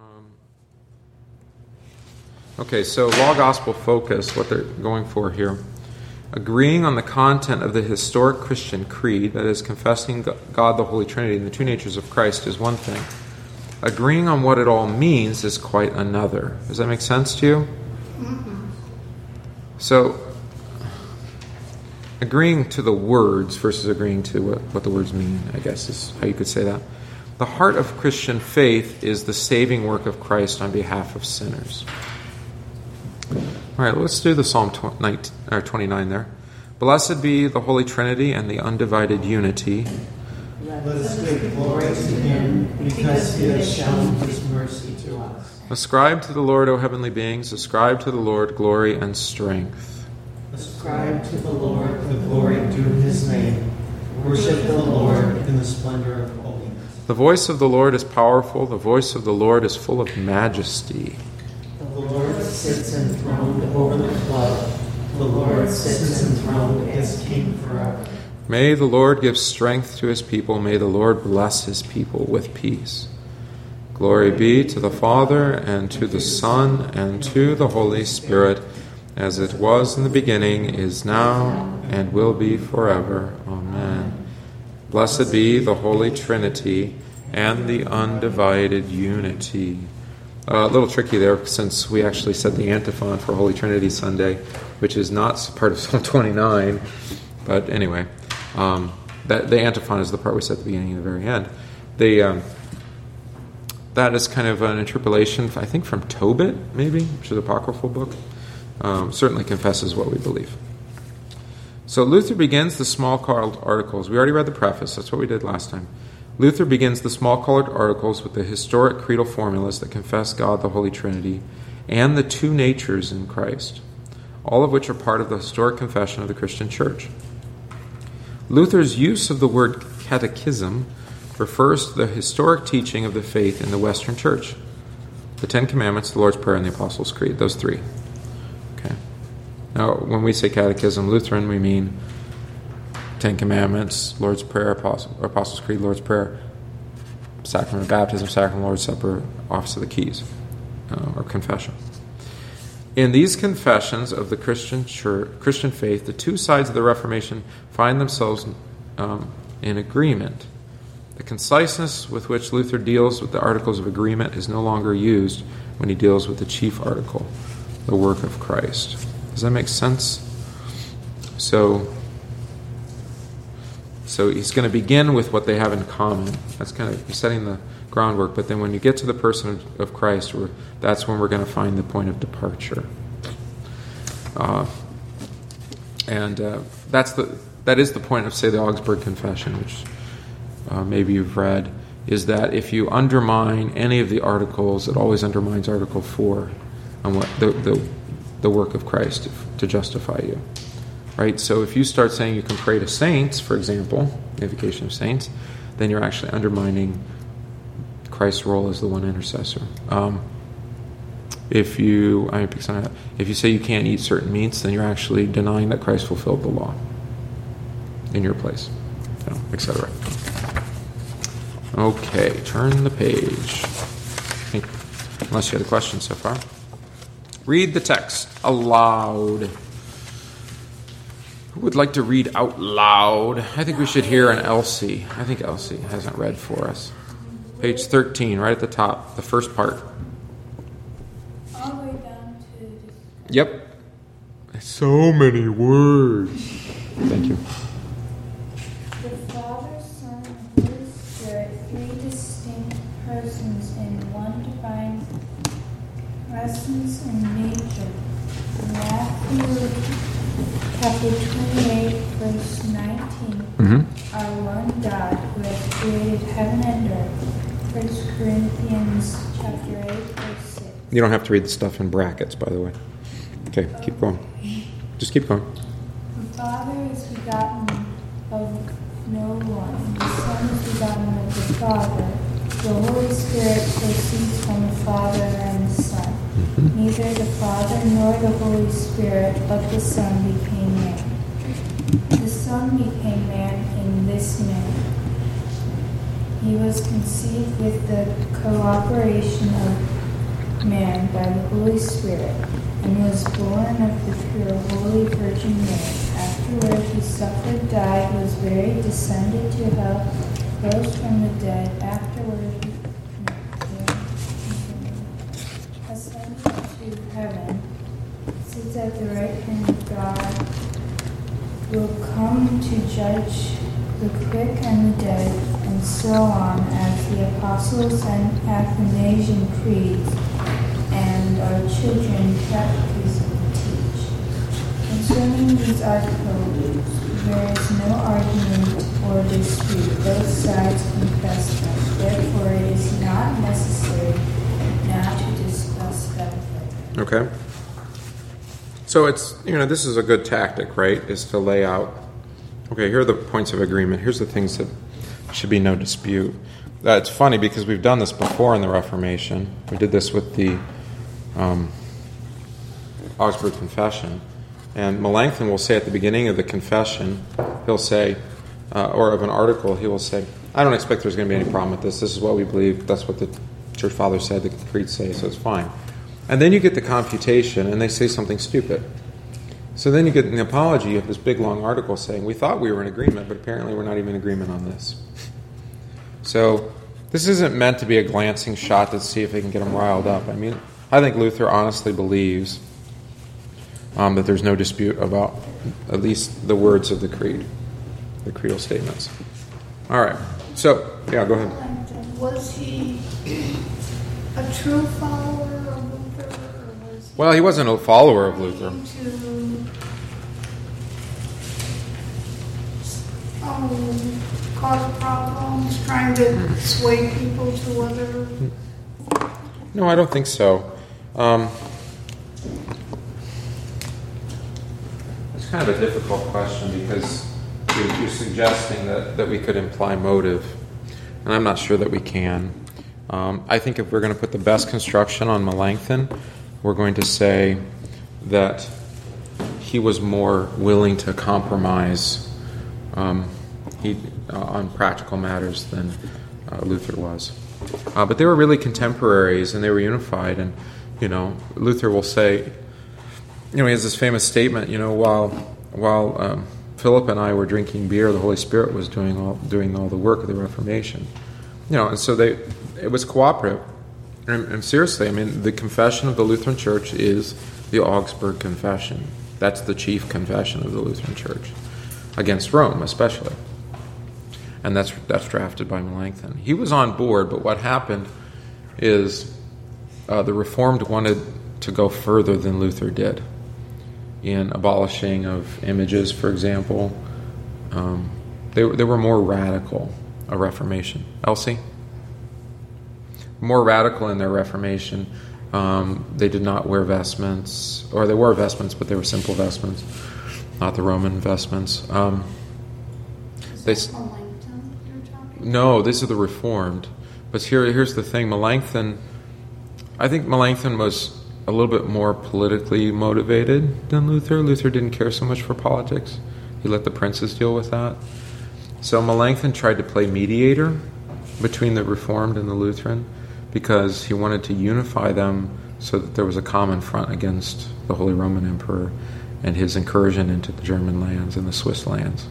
Okay, so law gospel focus, what they're going for here. Agreeing on the content of the historic Christian creed, that is, confessing God the Holy Trinity and the two natures of Christ, is one thing. Agreeing on what it all means is quite another. Does that make sense to you? Mm-hmm. So, agreeing to the words versus agreeing to what the words mean, I guess, is how you could say that. The heart of Christian faith is the saving work of Christ on behalf of sinners. All right, let's do the Psalm 29 there. Blessed be the Holy Trinity and the undivided unity. Let us give glory to him because he has shown his mercy to us. Ascribe to the Lord, O heavenly beings. Ascribe to the Lord glory and strength. Ascribe to the Lord the glory due his name. Worship the Lord in the splendor of holiness. The voice of the Lord is powerful. The voice of the Lord is full of majesty. The Lord sits enthroned over the flood. The Lord sits enthroned as King forever. May the Lord give strength to his people. May the Lord bless his people with peace. Glory be to the Father, and to the Son, and to the Holy Spirit, as it was in the beginning, is now, and will be forever. Amen. Blessed be the Holy Trinity and the undivided unity. A little tricky there, since we actually said the antiphon for Holy Trinity Sunday, which is not part of Psalm 29. But anyway, the antiphon is the part we said at the beginning and the very end. That is kind of an interpolation, I think, from Tobit, maybe, which is an apocryphal book. Certainly confesses what we believe. So Luther begins the small-colored articles. We already read the preface. That's what we did last time. Luther begins the small-colored articles with the historic creedal formulas that confess God the Holy Trinity and the two natures in Christ, all of which are part of the historic confession of the Christian Church. Luther's use of the word catechism refers to the historic teaching of the faith in the Western Church. The Ten Commandments, the Lord's Prayer, and the Apostles' Creed, those three. Okay. Now, when we say catechism, Lutheran, we mean Ten Commandments, Lord's Prayer, Apostles' Creed, Lord's Prayer, Sacrament of Baptism, Sacrament of Lord's Supper, Office of the Keys, or confession. In these confessions of the Christian faith, the two sides of the Reformation find themselves in agreement. The conciseness with which Luther deals with the articles of agreement is no longer used when he deals with the chief article, the work of Christ. Does that make sense? So he's going to begin with what they have in common. That's kind of setting the groundwork. But then when you get to the person of Christ, that's when we're going to find the point of departure. That is the point of, say, the Augsburg Confession, which maybe you've read, is that if you undermine any of the articles, it always undermines Article 4 on what the work of Christ to justify you. Right? So if you start saying you can pray to saints, for example, the invocation of saints, then you're actually undermining Christ's role as the one intercessor. If you say you can't eat certain meats, then you're actually denying that Christ fulfilled the law in your place, etc. Okay, turn the page. Unless you had a question so far. Read the text aloud. Who would like to read out loud? I think we should hear an Elsie. I think Elsie hasn't read for us. Page 13, right at the top, the first part. All the way down to... Yep. So many words. Thank you. The Father, Son, and Holy Spirit, three distinct persons in one divine essence and nature. Matthew chapter 28, verse 19. Our one God who has created heaven and earth. 1 Corinthians chapter 8, verse 6. You don't have to read the stuff in brackets, by the way. Okay, keep going. Just keep going. The Father is begotten of no one. The Son is begotten of the Father. The Holy Spirit proceeds from the Father and the Son. Neither the Father nor the Holy Spirit, but the Son became man. The Son became man in this manner. He was conceived with the cooperation of man by the Holy Spirit, and was born of the pure Holy Virgin Mary. Afterward he suffered, died, was buried, descended to hell, rose from the dead. Afterward he ascended to heaven, sits at the right hand of God, will come to judge the quick and the dead, and so on, as the apostles and Athanasian creeds and our children catechism teach. Concerning these articles, there is no argument or dispute. Both sides confess them. Therefore, it is not necessary now to discuss them further. Okay. So it's, this is a good tactic, right? Is to lay out, okay, here are the points of agreement. Here's the things that should be no dispute. It's funny because we've done this before in the Reformation. We did this with the Augsburg Confession. And Melanchthon will say at the beginning of the confession, he'll say, or of an article, he will say, I don't expect there's going to be any problem with this. This is what we believe. That's what the Church Fathers said, the creeds say, so it's fine. And then you get the confutation, and they say something stupid. So then you get an apology. You have this big, long article saying, we thought we were in agreement, but apparently we're not even in agreement on this. So this isn't meant to be a glancing shot to see if they can get them riled up. I mean, I think Luther honestly believes that there's no dispute about at least the words of the creed, the creedal statements. All right. So, yeah, go ahead. Was he a true follower of Luther? Or was he Well, he wasn't a follower of Luther. To cause problems, trying to sway people to other... No, I don't think so. It's kind of a difficult question because you're suggesting that we could imply motive, and I'm not sure that we can. I think if we're going to put the best construction on Melanchthon, we're going to say that he was more willing to compromise on practical matters than Luther was. But they were really contemporaries, and they were unified. And Luther will say, he has this famous statement. While Philip and I were drinking beer, the Holy Spirit was doing all the work of the Reformation. And so it was cooperative. And seriously, the confession of the Lutheran Church is the Augsburg Confession. That's the chief confession of the Lutheran Church against Rome, especially. And that's drafted by Melanchthon. He was on board, but what happened is the Reformed wanted to go further than Luther did in abolishing of images, for example. They were more radical, a Reformation. Elsie? More radical in their Reformation. They did not wear vestments, or they wore vestments, but they were simple vestments, not the Roman vestments. No, these are the Reformed. But here's the thing, I think Melanchthon was a little bit more politically motivated than Luther. Luther didn't care so much for politics. He let the princes deal with that. So Melanchthon tried to play mediator between the Reformed and the Lutheran because he wanted to unify them so that there was a common front against the Holy Roman Emperor and his incursion into the German lands and the Swiss lands.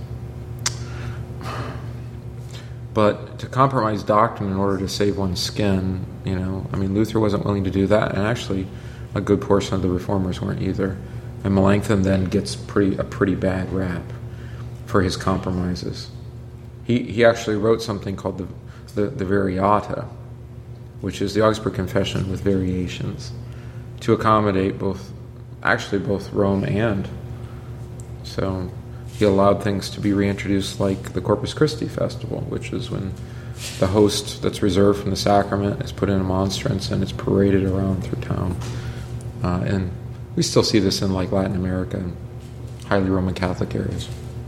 But to compromise doctrine in order to save one's skin, Luther wasn't willing to do that, and actually a good portion of the Reformers weren't either. And Melanchthon then gets a pretty bad rap for his compromises. He actually wrote something called the Variata, which is the Augsburg Confession with variations, to accommodate both Rome and. So he allowed things to be reintroduced like the Corpus Christi festival, which is when the host that's reserved from the sacrament is put in a monstrance and it's paraded around through town. And we still see this in Latin America and highly Roman Catholic areas.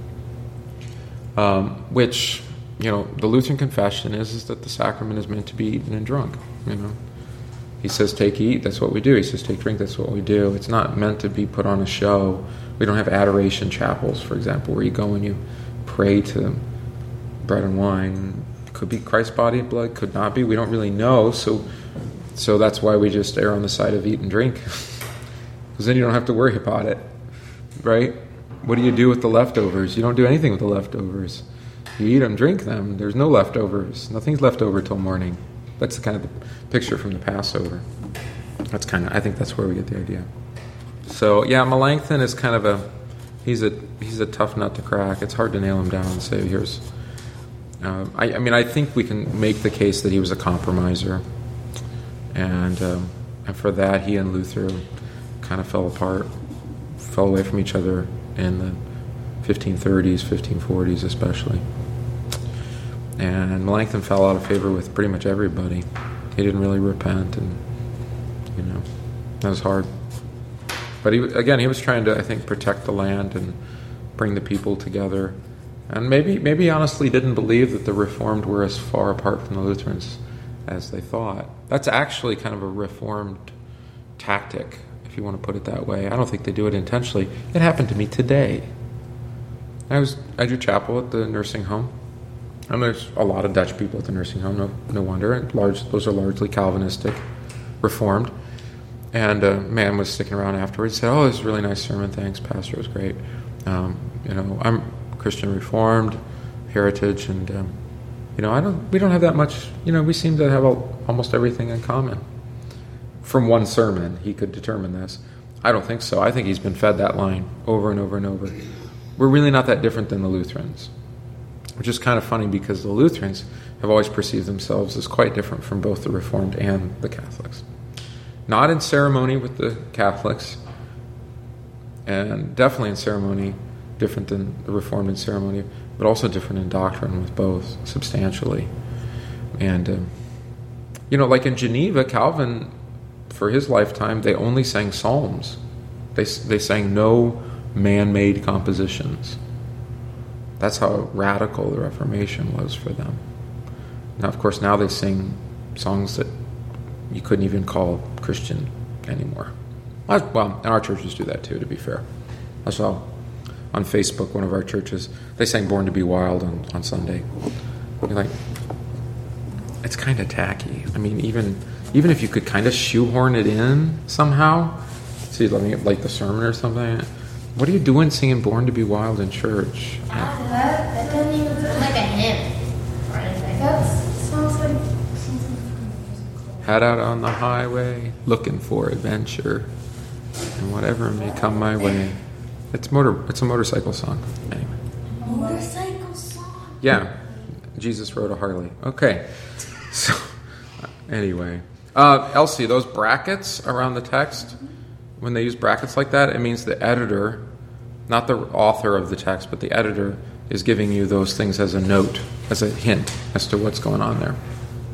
Which, the Lutheran confession is that the sacrament is meant to be eaten and drunk. He says take, eat, that's what we do. He says take, drink, that's what we do. It's not meant to be put on a show. We don't have adoration chapels, for example, where you go and you pray to bread and wine. Could be Christ's body and blood, could not be. We don't really know. So So that's why we just err on the side of eat and drink. Because then you don't have to worry about it, right? What do you do with the leftovers? You don't do anything with the leftovers. You eat them, drink them. There's no leftovers. Nothing's left over till morning. That's the kind of the picture from the Passover. I think that's where we get the idea. So yeah, Melanchthon is kind of he's a tough nut to crack. It's hard to nail him down and say here's. I think we can make the case that he was a compromiser, and for that he and Luther kind of fell away from each other in the 1530s, 1540s especially. And Melanchthon fell out of favor with pretty much everybody. He didn't really repent, and that was hard. But he was trying to, I think, protect the land and bring the people together. And maybe honestly didn't believe that the Reformed were as far apart from the Lutherans as they thought. That's actually kind of a Reformed tactic, if you want to put it that way. I don't think they do it intentionally. It happened to me today. I do chapel at the nursing home, and there's a lot of Dutch people at the nursing home. No wonder. Those are largely Calvinistic, Reformed. And a man was sticking around afterwards. He said, "Oh, this is a really nice sermon. Thanks, Pastor. It was great. I'm Christian Reformed heritage, and we don't have that much. We seem to have almost everything in common." From one sermon, he could determine this. I don't think so. I think he's been fed that line over and over and over. We're really not that different than the Lutherans, which is kind of funny because the Lutherans have always perceived themselves as quite different from both the Reformed and the Catholics. Not in ceremony with the Catholics, and definitely in ceremony different than the Reformed in ceremony, but also different in doctrine with both, substantially. And, like in Geneva, Calvin, for his lifetime, they only sang psalms. They sang no man-made compositions. That's how radical the Reformation was for them. Now, of course, now they sing songs that you couldn't even call Christian anymore. Well, and our churches do that too, to be fair. I saw on Facebook one of our churches, they sang Born to be Wild on Sunday. You're like, it's kind of tacky. I mean, even if you could kind of shoehorn it in somehow, see, like the sermon or something, what are you doing singing Born to be Wild in church? That doesn't even sound like a hymn or anything. That sounds like Head out on the highway, looking for adventure, and whatever may come my way. It's a motorcycle song. Anyway. motorcycle song. Yeah, Jesus rode a Harley. Okay, so anyway, Elsie, those brackets around the text, when they use brackets like that, it means the editor, not the author of the text, but the editor is giving you those things as a note, as a hint as to what's going on there.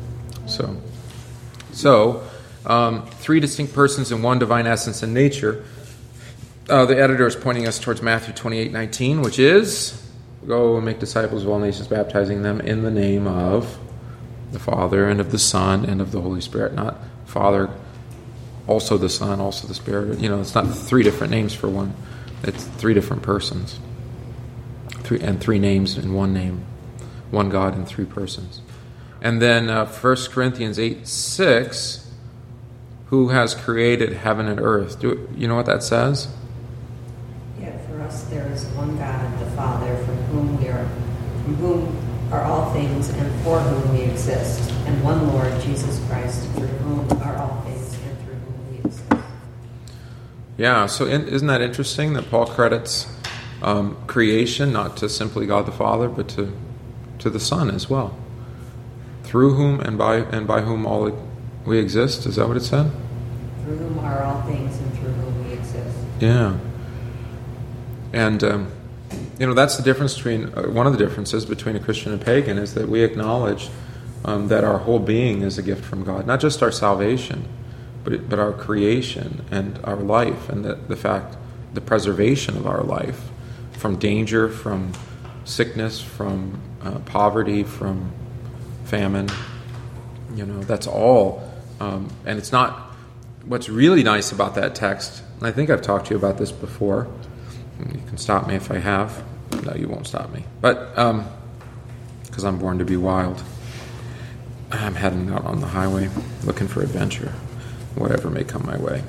So, three distinct persons in one divine essence and nature. The editor is pointing us towards Matthew 28:19, which is, go and make disciples of all nations, baptizing them in the name of the Father and of the Son and of the Holy Spirit. Not Father, also the Son, also the Spirit. It's not three different names for one. It's three different persons. Three names in one name. One God in three persons. And then 1 Corinthians 8:6, who has created heaven and earth? Do you know what that says? Yet for us there is one God, the Father, from whom are all things and for whom we exist, and one Lord, Jesus Christ, through whom are all things and through whom we exist. Yeah, so isn't that interesting that Paul credits creation not to simply God the Father, but to the Son as well? Through whom and by whom all we exist. Is that what it said? Through whom are all things and through whom we exist. Yeah. And, that's the difference between, one of the differences between a Christian and a pagan is that we acknowledge that our whole being is a gift from God. Not just our salvation, but our creation and our life, and the preservation of our life from danger, from sickness, from poverty, from famine. That's all. And it's not. What's really nice about that text, and I think I've talked to you about this before. You can stop me if I have. No, you won't stop me. But because I'm born to be wild. I'm heading out on the highway looking for adventure, whatever may come my way.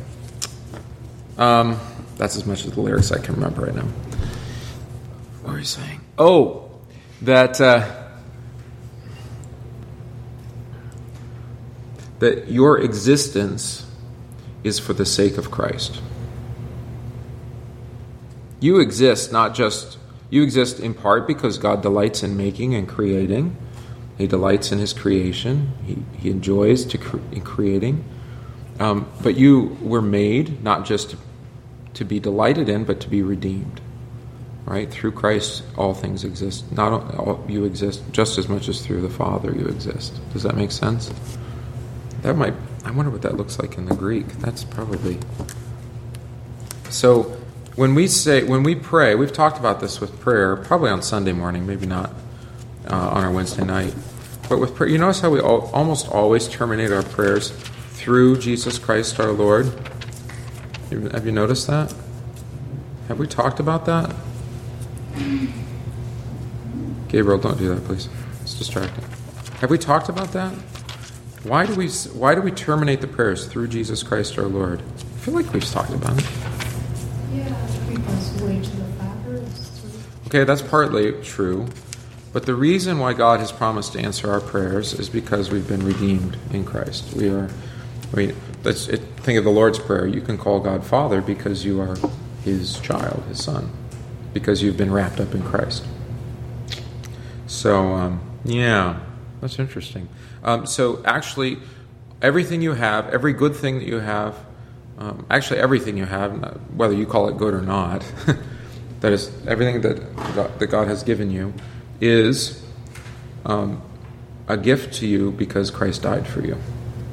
That's as much as the lyrics I can remember right now. What were you saying? Oh, that your existence is for the sake of Christ. You exist you exist in part because God delights in making and creating. He delights in his creation. He enjoys in creating. But you were made not just to be delighted in, but to be redeemed. Right? Through Christ, all things exist. You exist just as much as through the Father you exist. Does that make sense? I wonder what that looks like in the Greek. That's probably... So, when we pray, we've talked about this with prayer, probably on Sunday morning, maybe not on our Wednesday night. But with prayer, you notice how we almost always terminate our prayers through Jesus Christ our Lord? Have you noticed that? Have we talked about that? Gabriel, don't do that, please. It's distracting. Have we talked about that? Why do we terminate the prayers through Jesus Christ our Lord? I feel like we've talked about it. Yeah, because the way to the Father is through. Okay, that's partly true. But the reason why God has promised to answer our prayers is because we've been redeemed in Christ. Think of the Lord's Prayer. You can call God Father because you are his child, his son, because you've been wrapped up in Christ. So, that's interesting. So actually, everything you have, every good thing that you have, actually everything you have, whether you call it good or not, that is, everything that God has given you is a gift to you because Christ died for you.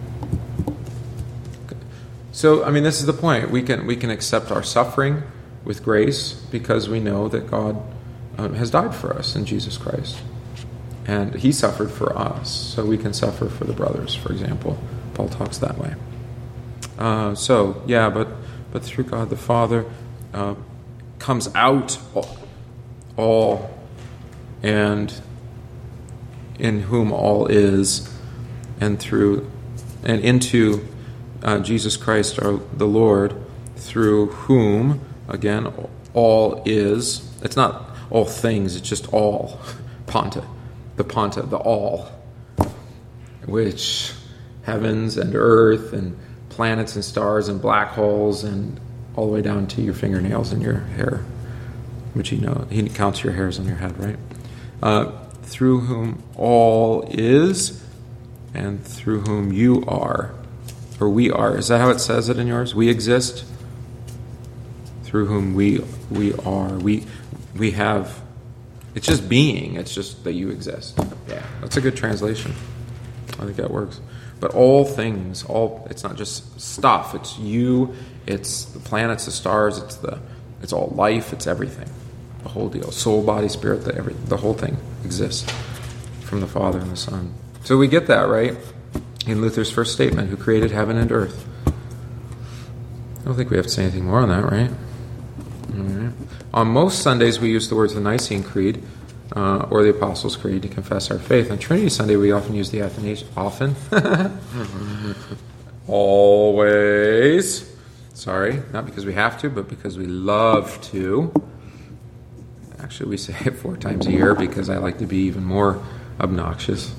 So, this is the point. We can accept our suffering with grace because we know that God has died for us in Jesus Christ. And he suffered for us, so we can suffer for the brothers, for example. Paul talks that way. But through God the Father comes out all, and in whom all is, and into Jesus Christ the Lord, through whom, again, all is. It's not all things, it's just all. Panta, the all, which heavens and earth and planets and stars and black holes and all the way down to your fingernails and your hair, which he counts your hairs on your head, right? Through whom all is, and through whom you are, or we are. Is that how it says it in yours? We exist. Through whom we are. We have. It's just being. It's just that you exist. Yeah, that's a good translation. I think that works. But all things, it's not just stuff. It's you. It's the planets, the stars. It's all life. It's everything. The whole deal. Soul, body, spirit. The whole thing exists from the Father and the Son. So we get that, right? In Luther's first statement, who created heaven and earth. I don't think we have to say anything more on that, right? Right. On most Sundays, we use the words of the Nicene Creed or the Apostles' Creed to confess our faith. On Trinity Sunday, we often use the Athanasian. Always. Sorry, not because we have to, but because we love to. Actually, we say it 4 times a year because I like to be even more obnoxious.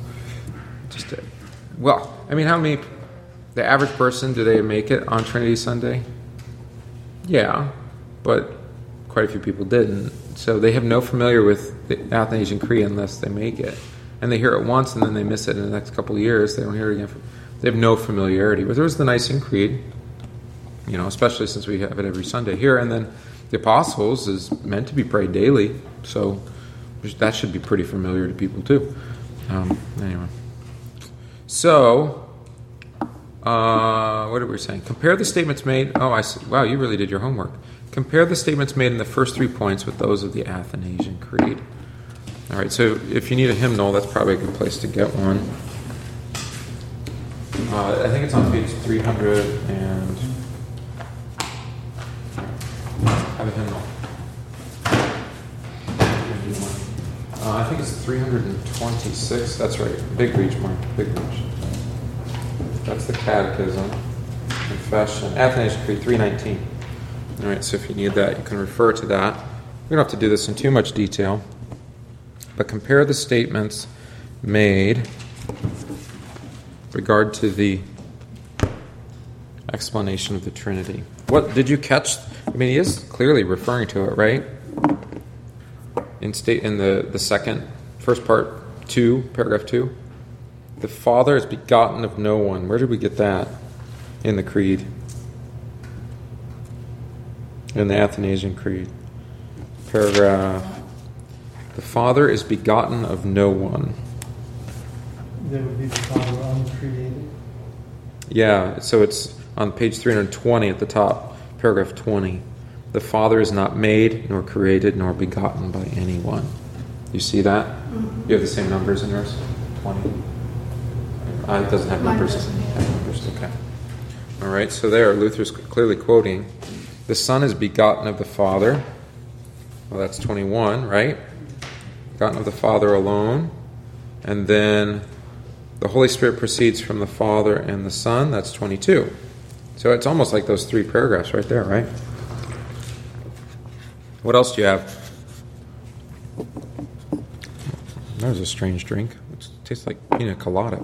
How many... The average person, do they make it on Trinity Sunday? Yeah, but quite a few people didn't. So they have no familiar with the Athanasian Creed unless they make it. And they hear it once and then they miss it in the next couple of years. They don't hear it again. They have no familiarity. But there's the Nicene Creed, especially since we have it every Sunday here. And then the Apostles is meant to be prayed daily. So that should be pretty familiar to people too. Anyway. So... what are we saying? Compare the statements made... Oh, I see. Wow, you really did your homework. Compare the statements made in the first 3 points with those of the Athanasian Creed. All right, so if you need a hymnal, that's probably a good place to get one. I think it's on page 300 and... have a hymnal. I think think it's 326. That's right. Big Reach, Mark. Big Reach. That's the Catechism. Confession. Athanasian Creed 319. All right, so if you need that, you can refer to that. We don't have to do this in too much detail. But compare the statements made with regard to the explanation of the Trinity. What did you catch? I mean, he is clearly referring to it, right? In the first part 2, paragraph 2. The Father is begotten of no one. Where did we get that? In the Creed. In the Athanasian Creed. Paragraph. The Father is begotten of no one. That would be the Father uncreated. Yeah, so it's on page 320 at the top, paragraph 20. The Father is not made, nor created, nor begotten by anyone. You see that? Mm-hmm. You have the same numbers in yours? 20? It doesn't have numbers. Okay. All right, so there, Luther's clearly quoting, the Son is begotten of the Father. Well, that's 21, right? Begotten of the Father alone. And then the Holy Spirit proceeds from the Father and the Son. That's 22. So it's almost like those 3 paragraphs right there, right? What else do you have? That was a strange drink. It tastes like pina colada.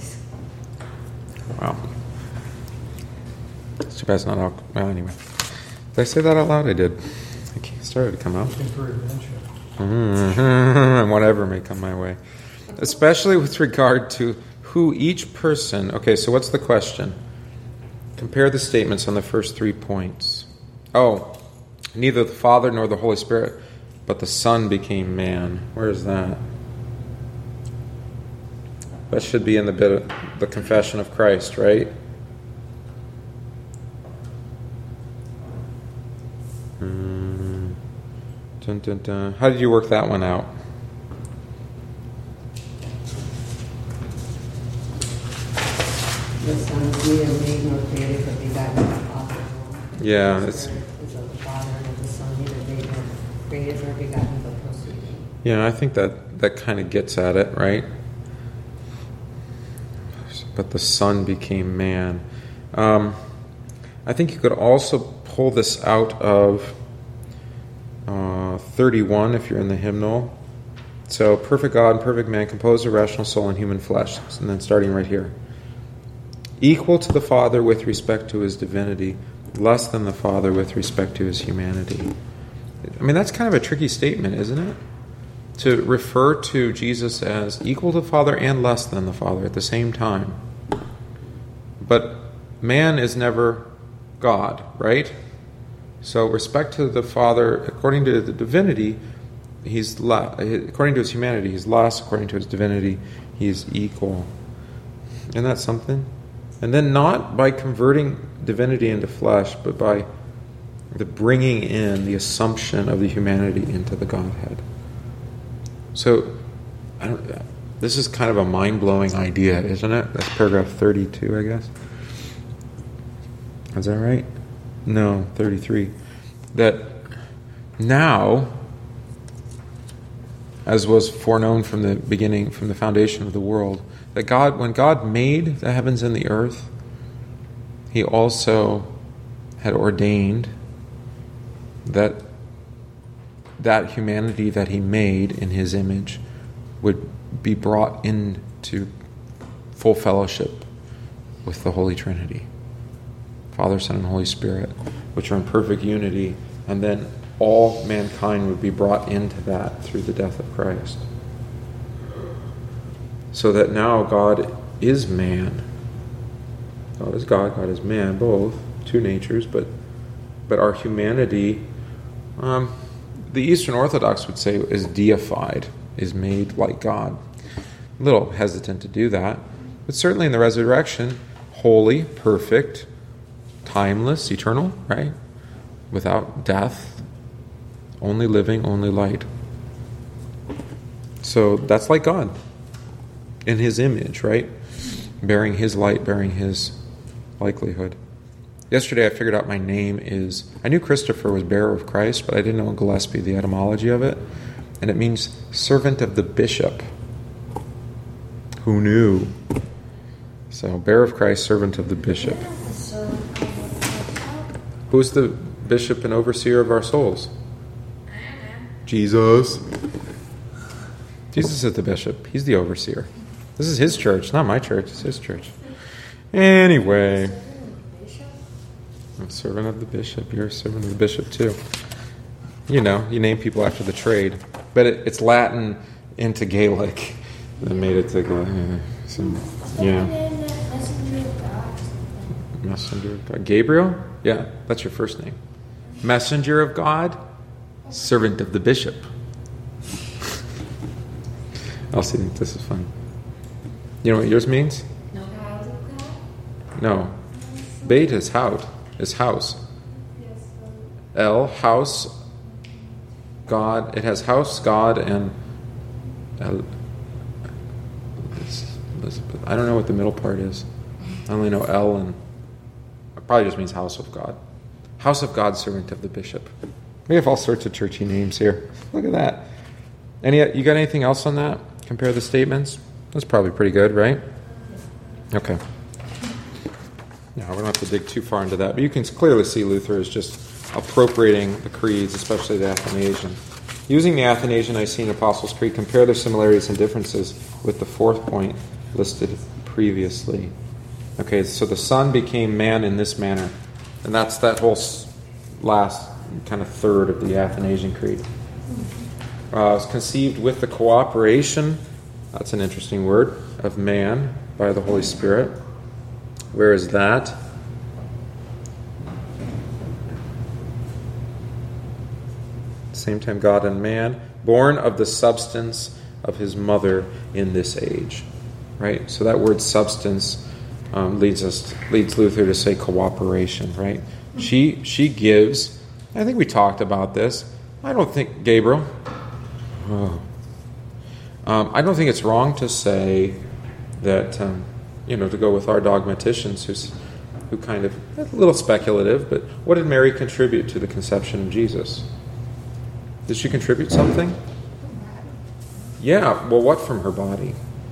Wow. It's too bad it's not alcohol. Well, anyway. Did I say that out loud? I did. It started to come out. Looking for adventure. Mm-hmm. Whatever may come my way. Especially with regard to who each person... Okay, so what's the question? Compare the statements on the first 3 points. Oh, neither the Father nor the Holy Spirit, but the Son became man. Where is that? That should be in the bit of the Confession of Christ, right? Dun, dun, dun. How did you work that one out? The Son is neither made nor created, but begotten of the Father. Yeah, it's of the Father and of the Son, neither made nor created nor begotten, but proceeding. Yeah, I think that kind of gets at it, right? But the Son became man. I think you could also pull this out of 31 if you're in the hymnal. So, perfect God and perfect man, composed of rational soul and human flesh. And then starting right here. Equal to the Father with respect to his divinity, less than the Father with respect to his humanity. I mean, that's kind of a tricky statement, isn't it? To refer to Jesus as equal to the Father and less than the Father at the same time. But man is never God, right? So respect to the Father, according to the divinity, he's less. According to his humanity, he's less. According to his divinity, he's equal. Isn't that something? And then not by converting divinity into flesh, but by the bringing in the assumption of the humanity into the Godhead. So, this is kind of a mind-blowing idea, isn't it? That's paragraph 32, I guess. Is that right? No, 33. That now, as was foreknown from the beginning, from the foundation of the world, that God, when God made the heavens and the earth, he also had ordained that humanity that he made in his image would be brought into full fellowship with the Holy Trinity, Father, Son, and Holy Spirit, which are in perfect unity, and then all mankind would be brought into that through the death of Christ. So that now God is man. God is God, God is man, both, two natures, but our humanity, the Eastern Orthodox would say, is deified, is made like God. A little hesitant to do that, but certainly in the resurrection, holy, perfect, timeless, eternal, right? Without death, only living, only light. So that's like God in his image, right? Bearing his light, bearing his likelihood. Yesterday I figured out my name is... I knew Christopher was bearer of Christ, but I didn't know Gillespie, the etymology of it. and it means servant of the bishop. Who knew? So, bearer of Christ, servant of the bishop. Who's the bishop and overseer of our souls? Jesus. Jesus is the bishop. He's the overseer. This is his church, not my church. It's his church. Anyway. I'm a servant of the bishop. You're a servant of the bishop too. You know, you name people after the trade. But it's Latin into Gaelic. That made it to Gaelic. Messenger of God. Gabriel? Yeah, that's your first name. Messenger of God, servant of the bishop. Elsie thinks this is fun. You know what yours means? No. Beit is house. El, house, God. It has house, God, and Elizabeth. I don't know what the middle part is. I only know El, and it probably just means house of God. House of God, servant of the bishop. We have all sorts of churchy names here. Look at that. You got anything else on that? Compare the statements? That's probably pretty good, right? Okay. Yeah, we don't have to dig too far into that. But you can clearly see Luther is just appropriating the creeds, especially the Athanasian. Using the Athanasian Nicene Apostles' Creed, compare their similarities and differences with the fourth point listed previously. Okay, so the Son became man in this manner. And that's that whole last kind of third of the Athanasian Creed. It was conceived with the cooperation, that's an interesting word, of man by the Holy Spirit. Where is that? Same time, God and man, born of the substance of his mother in this age. Right? So that word substance leads Luther to say cooperation, right? She gives. I think we talked about this. I don't think Gabriel. I don't think it's wrong to say that to go with our dogmaticians who kind of a little speculative. But what did Mary contribute to the conception of Jesus? Did she contribute something? Yeah. Well, what from her body?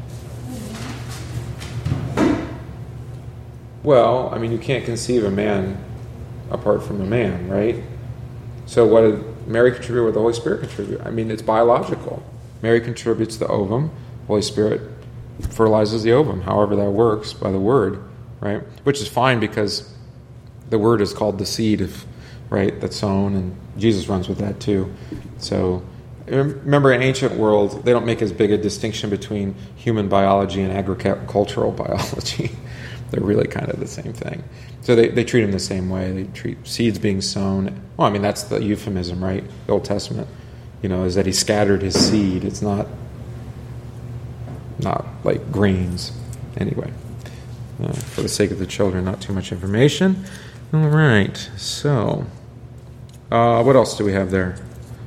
Well, I mean, you can't conceive a man apart from a man, right? So what did Mary contribute? What did the Holy Spirit contribute? I mean, it's biological. Mary contributes the ovum. Holy Spirit fertilizes the ovum, however that works, by the Word, right? Which is fine because the Word is called the seed, that's sown, and Jesus runs with that too. So remember, in ancient world, they don't make as big a distinction between human biology and agricultural biology. They're really kind of the same thing. So they treat them the same way. They treat seeds being sown. Well, I mean, that's the euphemism, right? The Old Testament, is that he scattered his seed. It's not like grains. Anyway, for the sake of the children, not too much information. All right, so what else do we have there?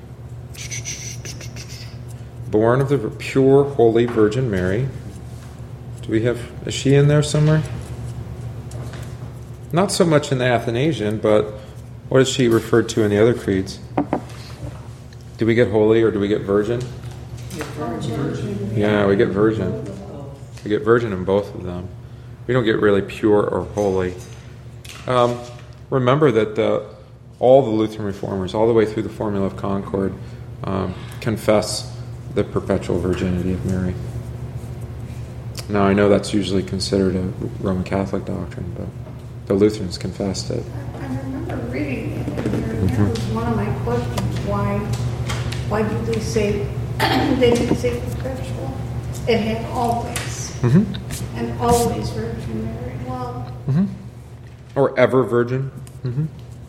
Born of the pure, holy Virgin Mary. Is she in there somewhere? Not so much in the Athanasian, but what is she referred to in the other creeds? Do we get holy or do we get virgin? Virgin. Yeah, we get virgin. We get virgin in both of them. We don't get really pure or holy. Remember that all the Lutheran reformers, all the way through the Formula of Concord, confess the perpetual virginity of Mary. Now, I know that's usually considered a Roman Catholic doctrine, but the Lutherans confessed it. I remember reading it, and that was one of my questions. Why did they say, they didn't say perpetual? It had always. Mm-hmm. And always Virgin Mary. Well. Mm-hmm. Or ever virgin. Mm-hmm.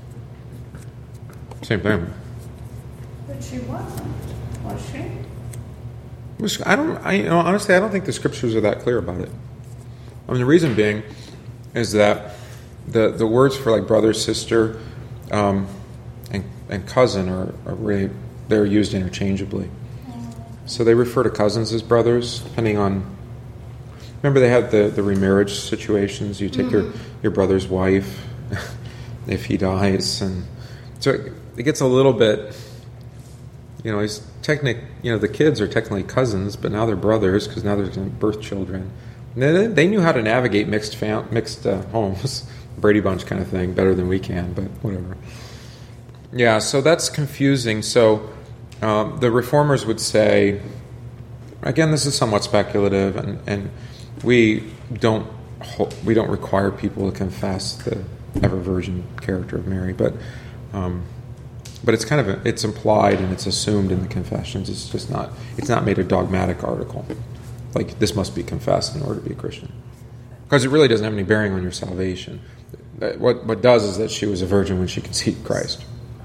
Same thing. But she wasn't, was she? Honestly, I don't think the scriptures are that clear about it. I mean, the reason being is that the words for like brother, sister, and cousin are really, they're used interchangeably. So they refer to cousins as brothers, depending on. Remember, they had the remarriage situations. You take your brother's wife if he dies, and so it gets a little bit he's the kids are technically cousins, but now they're brothers because now they're going to birth children. And they knew how to navigate mixed homes, Brady Bunch kind of thing, better than we can, but whatever. Yeah, so that's confusing. So the reformers would say, again, this is somewhat speculative, and we don't require people to confess the ever-virgin character of Mary, but it's kind of it's implied and it's assumed in the confessions. It's not made a dogmatic article. Like, this must be confessed in order to be a Christian. Because it really doesn't have any bearing on your salvation. What does is that she was a virgin when she conceived Christ.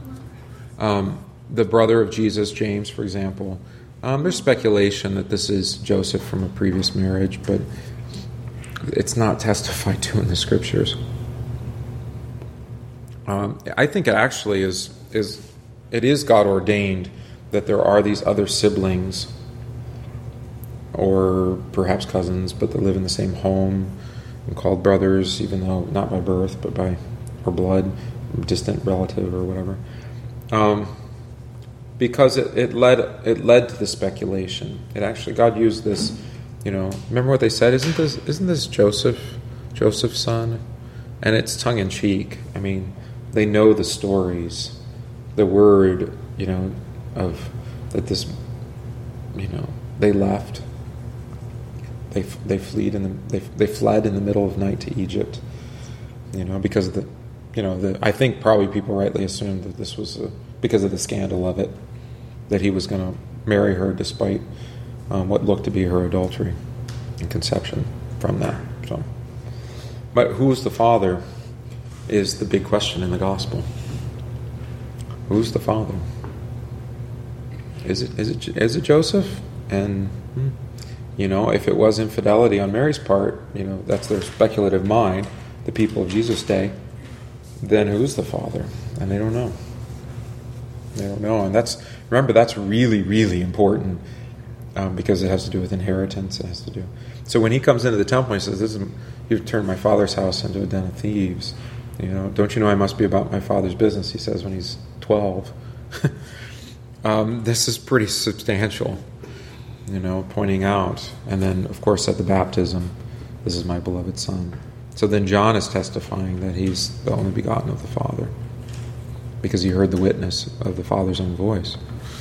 The brother of Jesus, James, for example, there's speculation that this is Joseph from a previous marriage, but it's not testified to in the Scriptures. I think it actually is God ordained that there are these other siblings, or perhaps cousins, but they live in the same home and called brothers, even though not by birth, but by or blood, distant relative or whatever. Because it led to the speculation. It actually, God used this. Remember what they said? Isn't this Joseph's son? And it's tongue in cheek. I mean, they know the stories, the word, of that this, they left. They fled in the middle of night to Egypt, because of I think probably people rightly assumed that this was because of the scandal of it, that he was going to marry her despite what looked to be her adultery and conception from that. So, but who's the father is the big question in the gospel. Who's the father? Is it Joseph? And if it was infidelity on Mary's part, that's their speculative mind, the people of Jesus' day, then who's the father? And they don't know. They don't know. And that's really, really important, because it has to do with inheritance. It has to do. So when he comes into the temple, he says, "You've turned my father's house into a den of thieves. Don't you know I must be about my father's business?" He says when he's 12. This is pretty substantial. Pointing out. And then, of course, at the baptism, "This is my beloved Son." So then John is testifying that he's the only begotten of the Father, because he heard the witness of the Father's own voice.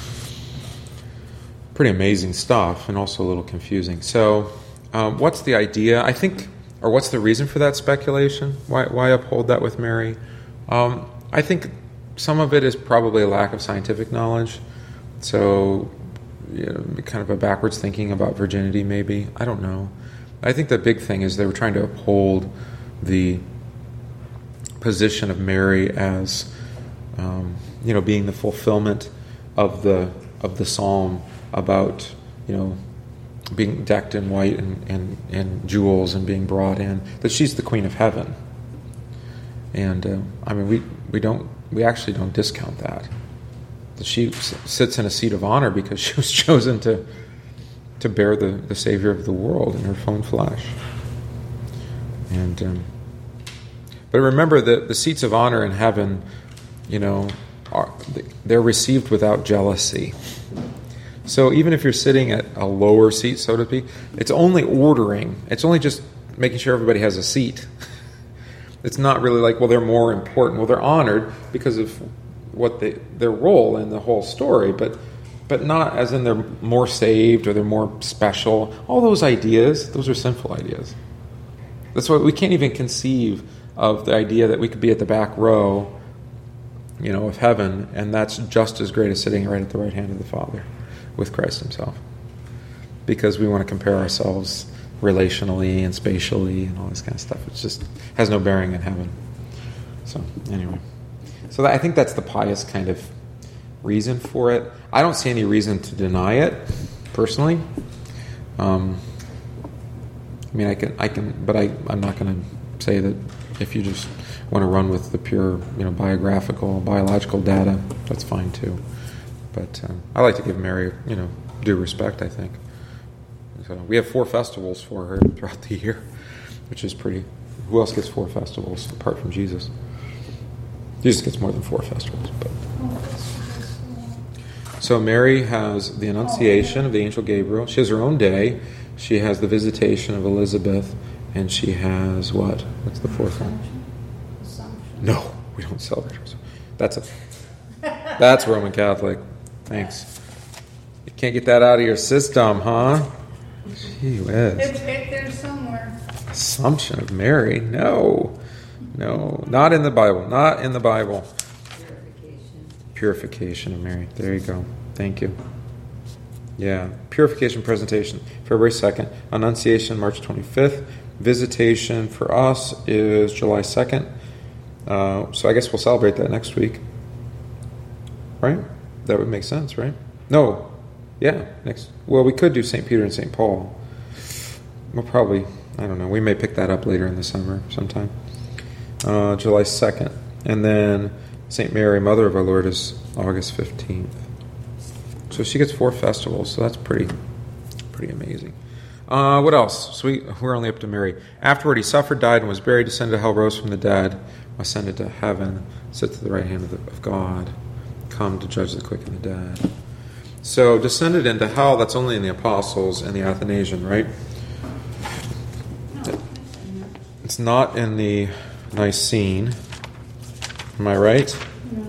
Pretty amazing stuff, and also a little confusing. So, what's the idea? I think, or what's the reason for that speculation? Why uphold that with Mary? I think some of it is probably a lack of scientific knowledge. So, kind of a backwards thinking about virginity, maybe. I don't know. I think the big thing is they were trying to uphold the position of Mary as, being the fulfillment of the psalm about, being decked in white and jewels and being brought in. That she's the Queen of Heaven. And we actually don't discount that. That she sits in a seat of honor because she was chosen to bear the Savior of the world in her own flesh. And but remember that the seats of honor in heaven, they're received without jealousy. So even if you're sitting at a lower seat, so to speak, it's only ordering. It's only just making sure everybody has a seat. It's not really like, well, they're more important. Well, they're honored because of what their role in the whole story, but not as in they're more saved or they're more special. All those ideas, those are sinful ideas. That's why we can't even conceive of the idea that we could be at the back row, of heaven, and that's just as great as sitting right at the right hand of the Father with Christ himself. Because we want to compare ourselves relationally and spatially and all this kind of stuff. It just has no bearing in heaven. So, anyway. So I think that's the pious kind of reason for it. I don't see any reason to deny it, personally. I can, but I'm not going to say that if you just want to run with the pure, biological data, that's fine too. But I like to give Mary, due respect, I think. So we have 4 festivals for her throughout the year, which is pretty. Who else gets 4 festivals apart from Jesus? Jesus gets more than 4 festivals, but. So Mary has the Annunciation of the angel Gabriel. She has her own day. She has the visitation of Elizabeth. And she has what? What's the fourth one? Assumption. No, we don't celebrate her. That's Roman Catholic. Thanks. You can't get that out of your system, huh? Gee whiz. It's back there somewhere. Assumption of Mary? No, not in the Bible. Not in the Bible. Purification of Mary. There you go. Thank you. Yeah, purification presentation, February 2nd. Annunciation, March 25th. Visitation for us is July 2nd. So I guess we'll celebrate that next week. Right? That would make sense, right? No. Yeah, next. Well, we could do St. Peter and St. Paul. We'll probably, I don't know, we may pick that up later in the summer sometime. July 2nd. And then St. Mary, Mother of our Lord, is August 15th. So she gets 4 festivals, so that's pretty amazing. What else? So we're only up to Mary. Afterward, he suffered, died, and was buried, descended to hell, rose from the dead, ascended to heaven, sits at the right hand of God, come to judge the quick and the dead. So descended into hell, that's only in the Apostles and the Athanasian, right? It's not in the Nicene. Am I right? No.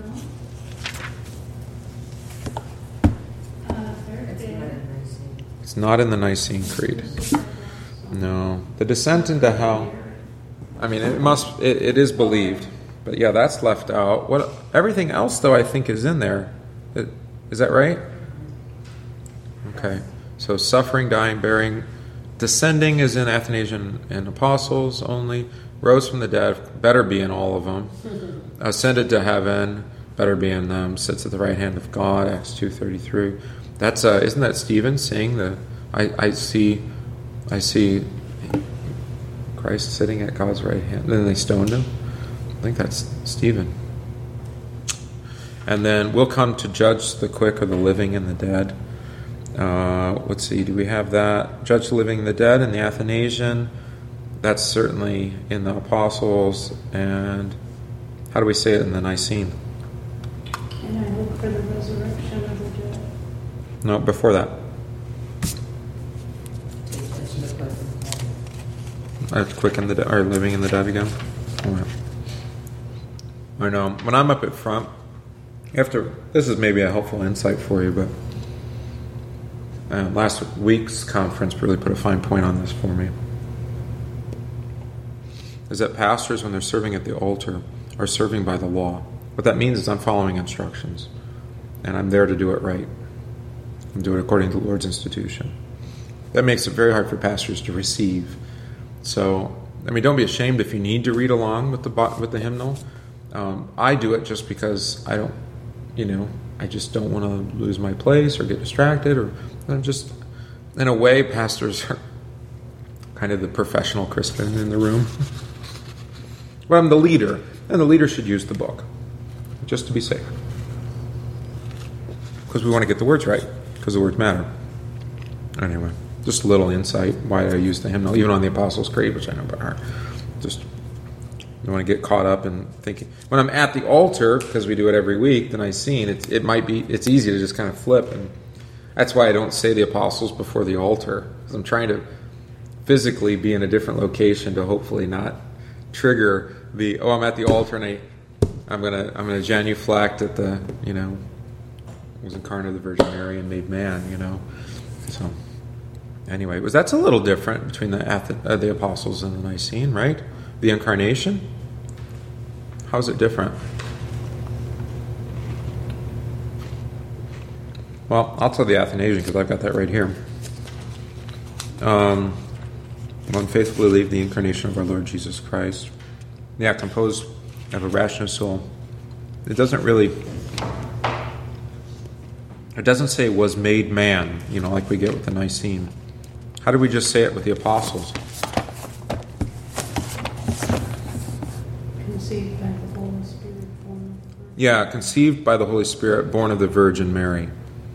It's not in the Nicene Creed. No. The descent into hell, I mean, it is believed. But yeah, that's left out. Everything else, though, I think is in there. Is that right? Okay. So suffering, dying, burying. Descending is in Athanasian and Apostles only. Rose from the dead, better be in all of them. Ascended to heaven, better be in them. Sits at the right hand of God, Acts 2:33. That's isn't that Stephen saying I see Christ sitting at God's right hand? And then they stoned him. I think that's Stephen. And then we'll come to judge the quick or the living and the dead. Let's see, do we have that? Judge the living and the dead in the Athanasian. That's certainly in the Apostles. And how do we say it in the Nicene? And I look for the resurrection of the dead. No, before that. Quick and the dead, or living in the dead again. I know. When I'm up at front, this is maybe a helpful insight for you, but last week's conference really put a fine point on this for me. Is that pastors, when they're serving at the altar, are serving by the law. What that means is I'm following instructions, and I'm there to do it right. I'm doing it according to the Lord's institution. That makes it very hard for pastors to receive. So, I mean, don't be ashamed if you need to read along with the hymnal. I do it just because I just don't want to lose my place or get distracted, or I'm just, in a way, pastors are kind of the professional Christian in the room. But I'm the leader, and the leader should use the book, just to be safe. Because we want to get the words right, because the words matter. Anyway, just a little insight why I use the hymnal, even on the Apostles' Creed, which I know by heart. Just, you want to get caught up in thinking. When I'm at the altar, because we do it every week, the Nicene, it's easy to just kind of flip, and that's why I don't say the Apostles before the altar, because I'm trying to physically be in a different location to hopefully not trigger I'm at the altar and I'm gonna genuflect at the was incarnate of the Virgin Mary and made man, So anyway, that's a little different between the Apostles and the Nicene, right? The incarnation. How's it different? Well, I'll tell the Athanasian because I've got that right here. One faithfully believe the incarnation of our Lord Jesus Christ. The act composed of a rational soul. It doesn't say was made man, like we get with the Nicene. How do we just say it with the Apostles? Conceived by the Holy Spirit, born. Yeah, conceived by the Holy Spirit, born of the Virgin Mary.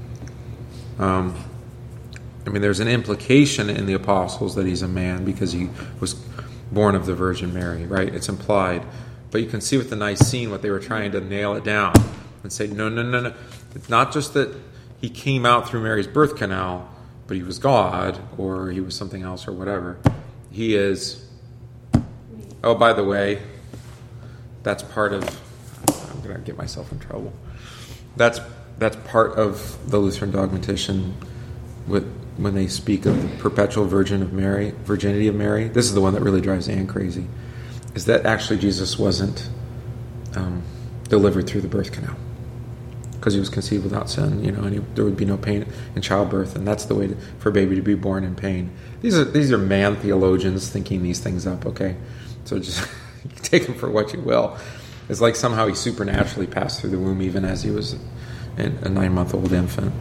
There's an implication in the Apostles that he's a man because he was born of the Virgin Mary, right? It's implied. But you can see with the Nicene what they were trying to nail it down and say, no. It's not just that he came out through Mary's birth canal, but he was God, or he was something else, or whatever. He is... Oh, by the way, that's part of... I'm going to get myself in trouble. That's part of the Lutheran dogmatician when they speak of the perpetual virginity of Mary. This is the one that really drives Anne crazy, is that actually Jesus wasn't delivered through the birth canal, because he was conceived without sin, and there would be no pain in childbirth, and that's the way for a baby to be born in pain. These are man theologians thinking these things up, okay? So just take them for what you will. It's like somehow he supernaturally passed through the womb even as he was a 9-month-old infant.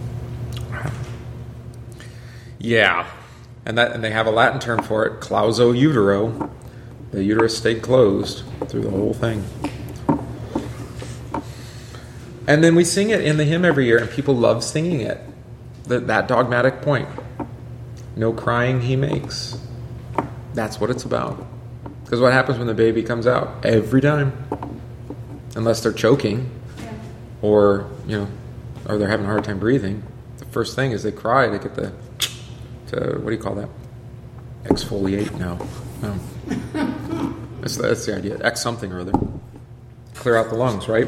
Yeah, and they have a Latin term for it, clauso utero. The uterus stayed closed through the whole thing. And then we sing it in the hymn every year, and people love singing it. That dogmatic point. No crying he makes. That's what it's about. Because what happens when the baby comes out? Every time. Unless they're choking, or they're having a hard time breathing. The first thing is they cry. They get what do you call that? Exfoliate? No. That's the idea. X something or other. Clear out the lungs, right?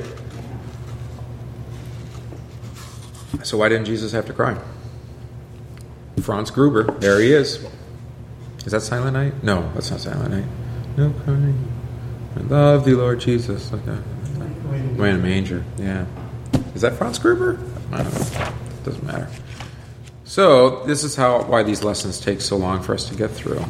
So why didn't Jesus have to cry? Franz Gruber, there he is. Is that Silent Night? No, that's not Silent Night. No crying. I love thee, Lord Jesus. Like that. Way in a manger. Yeah. Is that Franz Gruber? I don't know. Doesn't matter. So this is why these lessons take so long for us to get through.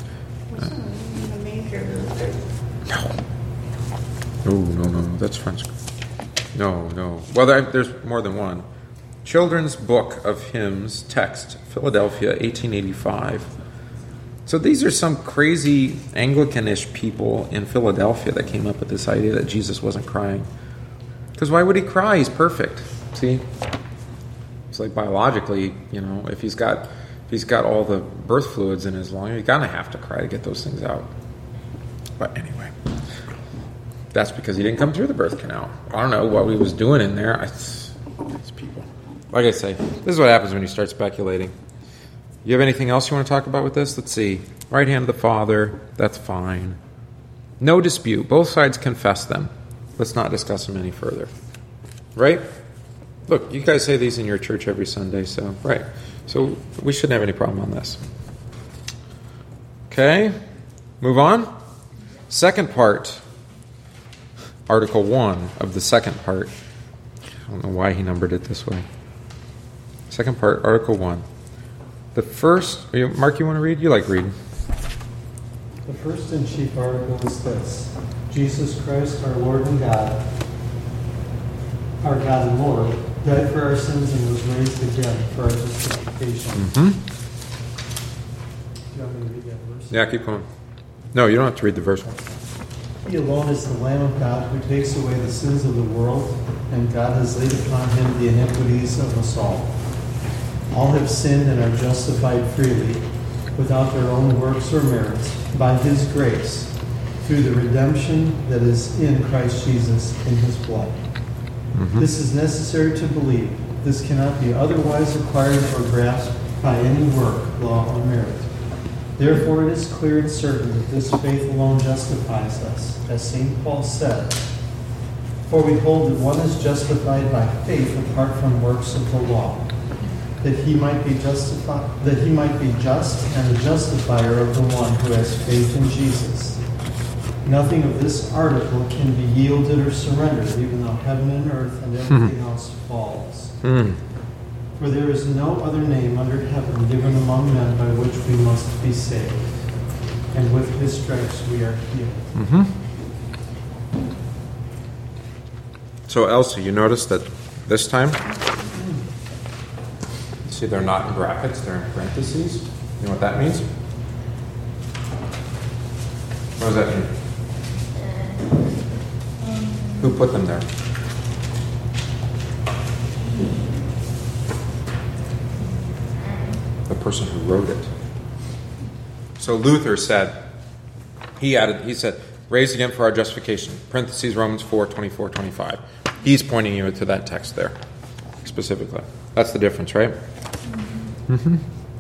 No. That's Franz Gruber. No. Well, there's more than one. Children's Book of Hymns, text, Philadelphia, 1885. So these are some crazy Anglican-ish people in Philadelphia that came up with this idea that Jesus wasn't crying. Because why would he cry? He's perfect. See? It's like biologically, if he's got all the birth fluids in his lung, you're gonna have to cry to get those things out. But anyway, that's because he didn't come through the birth canal. I don't know what he was doing in there. It's people. Like I say, this is what happens when you start speculating. You have anything else you want to talk about with this? Let's see. Right hand of the Father, that's fine. No dispute. Both sides confess them. Let's not discuss them any further. Right? Look, you guys say these in your church every Sunday, so, right. So we shouldn't have any problem on this. Okay, move on. Second part, Article 1 of the second part. I don't know why he numbered it this way. Second part, Article 1. The first, Mark, you want to read? You like reading. The first and chief article is this: Jesus Christ, our Lord and God, our God and Lord, died for our sins and was raised again for our justification. Mm-hmm. Do you want me to read that verse? Yeah, keep going. No, you don't have to read the verse one. He alone is the Lamb of God who takes away the sins of the world, and God has laid upon him the iniquities of us all. All have sinned and are justified freely, without their own works or merits, by his grace, through the redemption that is in Christ Jesus in his blood. Mm-hmm. This is necessary to believe. This cannot be otherwise acquired or grasped by any work, law, or merit. Therefore it is clear and certain that this faith alone justifies us, as St. Paul said, for we hold that one is justified by faith apart from works of the law, that he might be just and the justifier of the one who has faith in Jesus. Nothing of this article can be yielded or surrendered, even though heaven and earth and everything else falls. For there is no other name under heaven given among men by which we must be saved. And with his stripes we are healed. Mm-hmm. So Elsie, you notice that this time, see, they're not in brackets, they're in parentheses. You know what that means? What does that mean? Who put them there? The person who wrote it. So Luther said, he said, raised again for our justification. Parentheses, Romans 4, 24, 25. He's pointing you to that text there, specifically. That's the difference, right? Mm-hmm.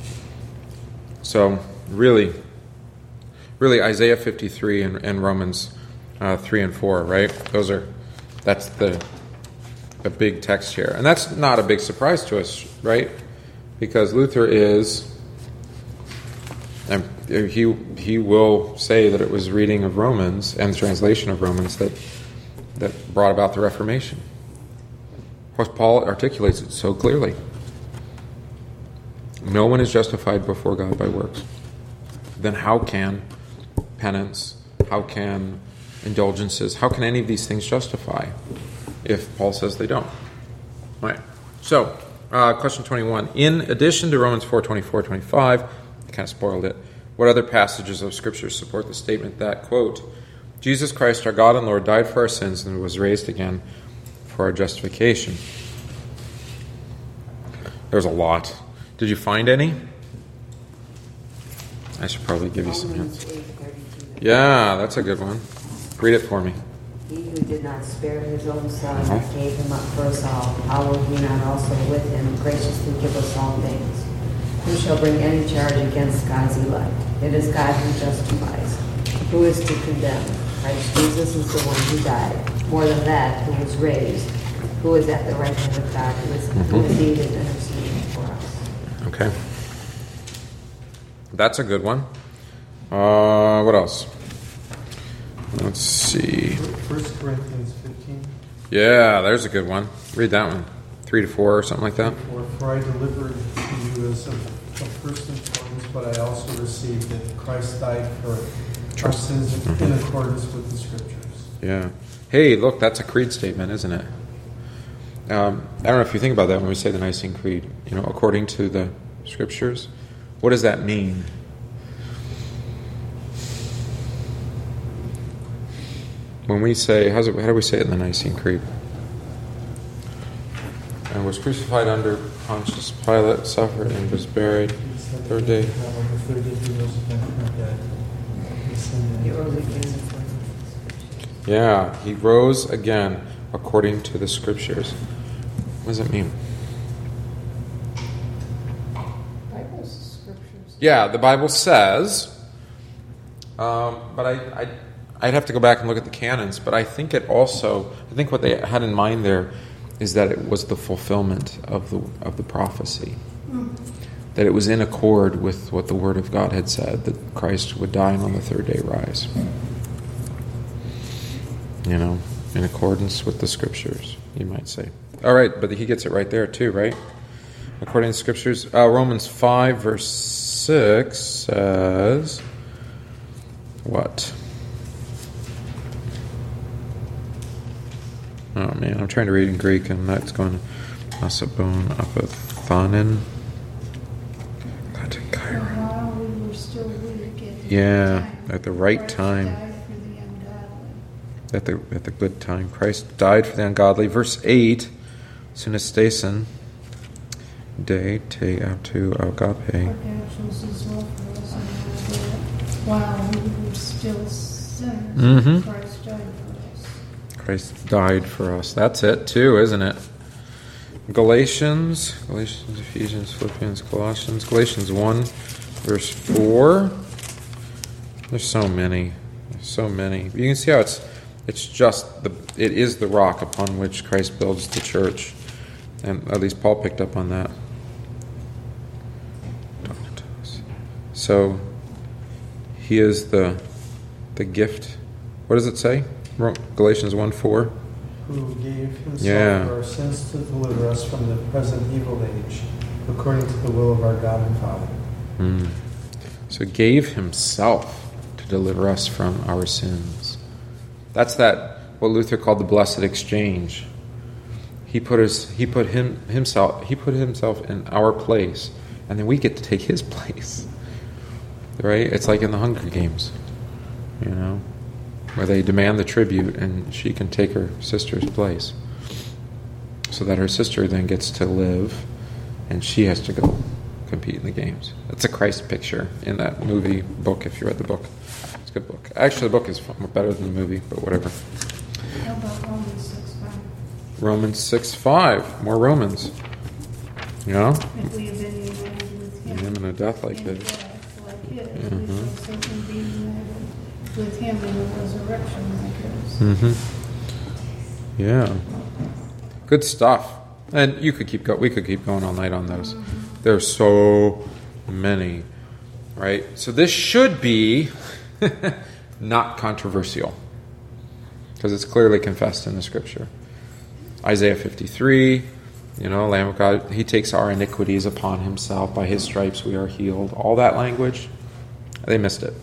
So really Isaiah 53 and Romans 3 and 4, right? That's the big text here. And that's not a big surprise to us, right? Because Luther he will say that it was reading of Romans and the translation of Romans that brought about the Reformation. Of course, Paul articulates it so clearly. No one is justified before God by works. Then how can penance, how can indulgences, how can any of these things justify if Paul says they don't? All right. So, question 21. In addition to Romans 4:24, 25, I kind of spoiled it, what other passages of Scripture support the statement that, quote, Jesus Christ, our God and Lord, died for our sins and was raised again for our justification? There's a lot. Did you find any? I should probably give you some hints. Yeah, that's a good one. Read it for me. He who did not spare his own son, but gave him up for us all, how will he not also with him graciously give us all things? Who shall bring any charge against God's elect? It is God who justifies. Who is to condemn? Christ Jesus is the one who died. More than that, who was raised, who is at the right hand of God, who is indeed an interceding for us. Okay. That's a good one. What else? Let's see. 1 Corinthians 15. Yeah, there's a good one. Read that one. 3-4 or something like that. For I delivered to you as of first importance, but I also received that Christ died for our sins in accordance with the Scriptures. Yeah. Hey, look, that's a creed statement, isn't it? I don't know if you think about that when we say the Nicene Creed. According to the Scriptures, what does that mean? When we say, how do we say it in the Nicene Creed? And was crucified under Pontius Pilate, suffered and was buried. Third day. Yeah, he rose again according to the Scriptures. What does it mean? Yeah, the Bible says, but I'd have to go back and look at the canons, but I think what they had in mind there is that it was the fulfillment of the prophecy. That it was in accord with what the Word of God had said, that Christ would die and on the third day rise. In accordance with the Scriptures, you might say. All right, but he gets it right there too, right? According to the Scriptures, Romans 5 verse 6 says what? Oh man, I'm trying to read in Greek and that's going asabon apothanin. While we were still weak at the right time. At the good time. Christ died for the ungodly. Verse 8, synastasin, de te autou agape. While we were still sinners, Christ died for us. Christ died for us. That's it too, isn't it? Galatians, Ephesians, Philippians, Colossians. Galatians 1, verse 4. There's so many. You can see how it is the rock upon which Christ builds the church. And at least Paul picked up on that. So he is the gift. What does it say? Galatians 1:4. Who gave himself for our sins to deliver us from the present evil age, according to the will of our God and Father. So gave himself to deliver us from our sins. That's what Luther called the blessed exchange. He put himself in our place, and then we get to take his place. Right? It's like in the Hunger Games, where they demand the tribute and she can take her sister's place so that her sister then gets to live and she has to go compete in the games. That's a Christ picture in that movie book, if you read the book. It's a good book. Actually, the book is better than the movie, but whatever. How about Romans 6:5? Romans 6:5. More Romans. You know? If we have been united with him. Him in a death like in this. death like his, we shall certainly be united with him in a resurrection like his. Yeah. Good stuff. And you could we could keep going all night on those. There's so many, right? So this should be not controversial because it's clearly confessed in the scripture. Isaiah 53, Lamb of God, he takes our iniquities upon himself. By his stripes we are healed. All that language, they missed it.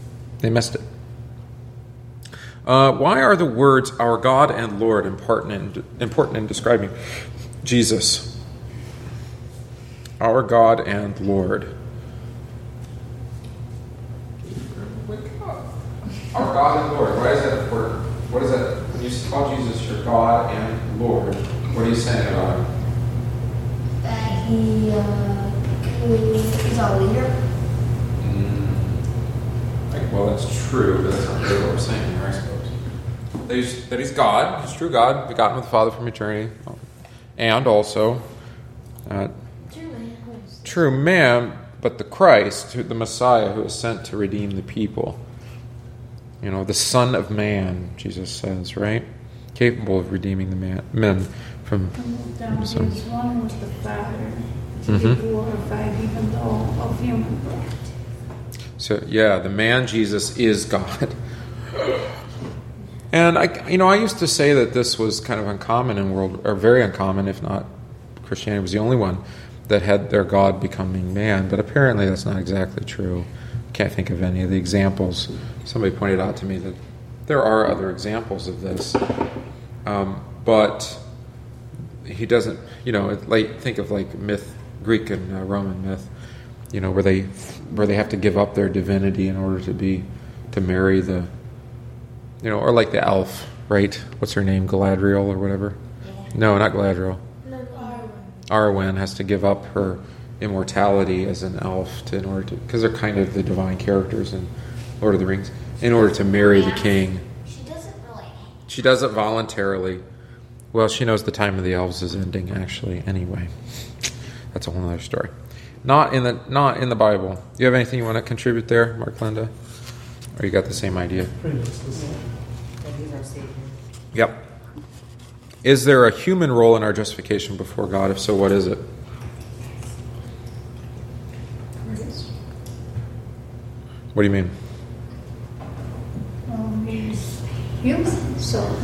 Why are the words our God and Lord important in describing Jesus? Our God and Lord. Our God and Lord. Why is that important? What is that? When you call Jesus your God and Lord, what are you saying about him? That he's our leader. Well, that's true, but that's not really what we're saying here, I suppose. That he's God, he's true God, begotten with the Father from eternity, and also true man, but the Christ, the Messiah, who is sent to redeem the people. The Son of Man, Jesus says, right? Capable of redeeming the men from Down sin. is one with the Father, to be glorified even though of human birth. So, the man Jesus is God. And I used to say that this was kind of uncommon in world, or very uncommon, if not Christianity was the only one that had their God becoming man. But apparently that's not exactly true. Can't think of any of the examples. Somebody pointed out to me that there are other examples of this, but he doesn't. Think of like myth, Greek and Roman myth. Where they have to give up their divinity in order to marry the, or like the elf, right? What's her name, Galadriel or whatever? Yeah. No, not Galadriel. Arwen has to give up her immortality as an elf because they're kind of the divine characters in Lord of the Rings, in order to marry the king. She does it voluntarily. Well, she knows the time of the elves is ending, actually. Anyway, that's a whole other story. Not in the Bible. Do you have anything you want to contribute there, Mark Linda? Or you got the same idea? Pretty much the same. That he's our Savior. Yep. Is there a human role in our justification before God? If so, what is it? What do you mean? He's human,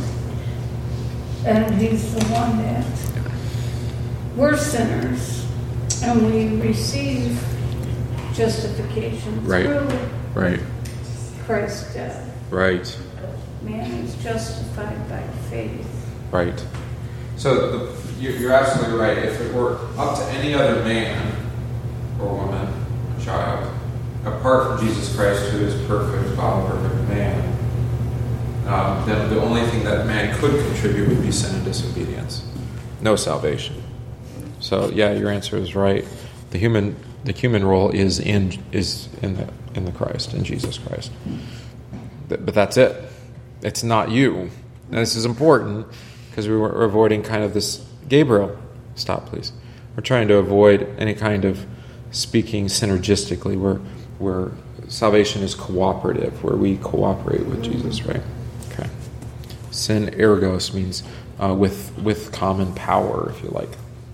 and he's the one that we're sinners, and we receive justification through Christ's death. Right. Man is justified by faith. Right. So you're absolutely right. If it were up to any other man or woman, or child, apart from Jesus Christ, who is perfect God, perfect man, then the only thing that man could contribute would be sin and disobedience. No salvation. So your answer is right. The human role is in the Christ, in Jesus Christ. But that's it. It's not you. And this is important because we were avoiding kind of this. Gabriel, stop please. We're trying to avoid any kind of speaking synergistically where salvation is cooperative, where we cooperate with Jesus, right? Okay. Sin ergos means with common power, if you like.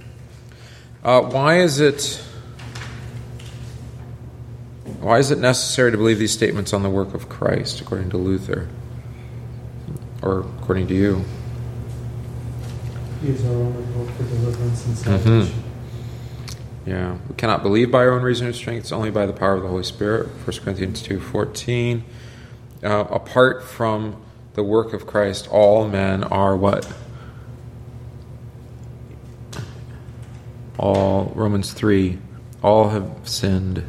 Why is it necessary to believe these statements on the work of Christ, according to Luther? Or according to you? He is our only hope for deliverance and salvation. Yeah. We cannot believe by our own reason or strength. It's only by the power of the Holy Spirit. 1 Corinthians 2:14. Apart from the work of Christ, all men are what? Romans 3. All have sinned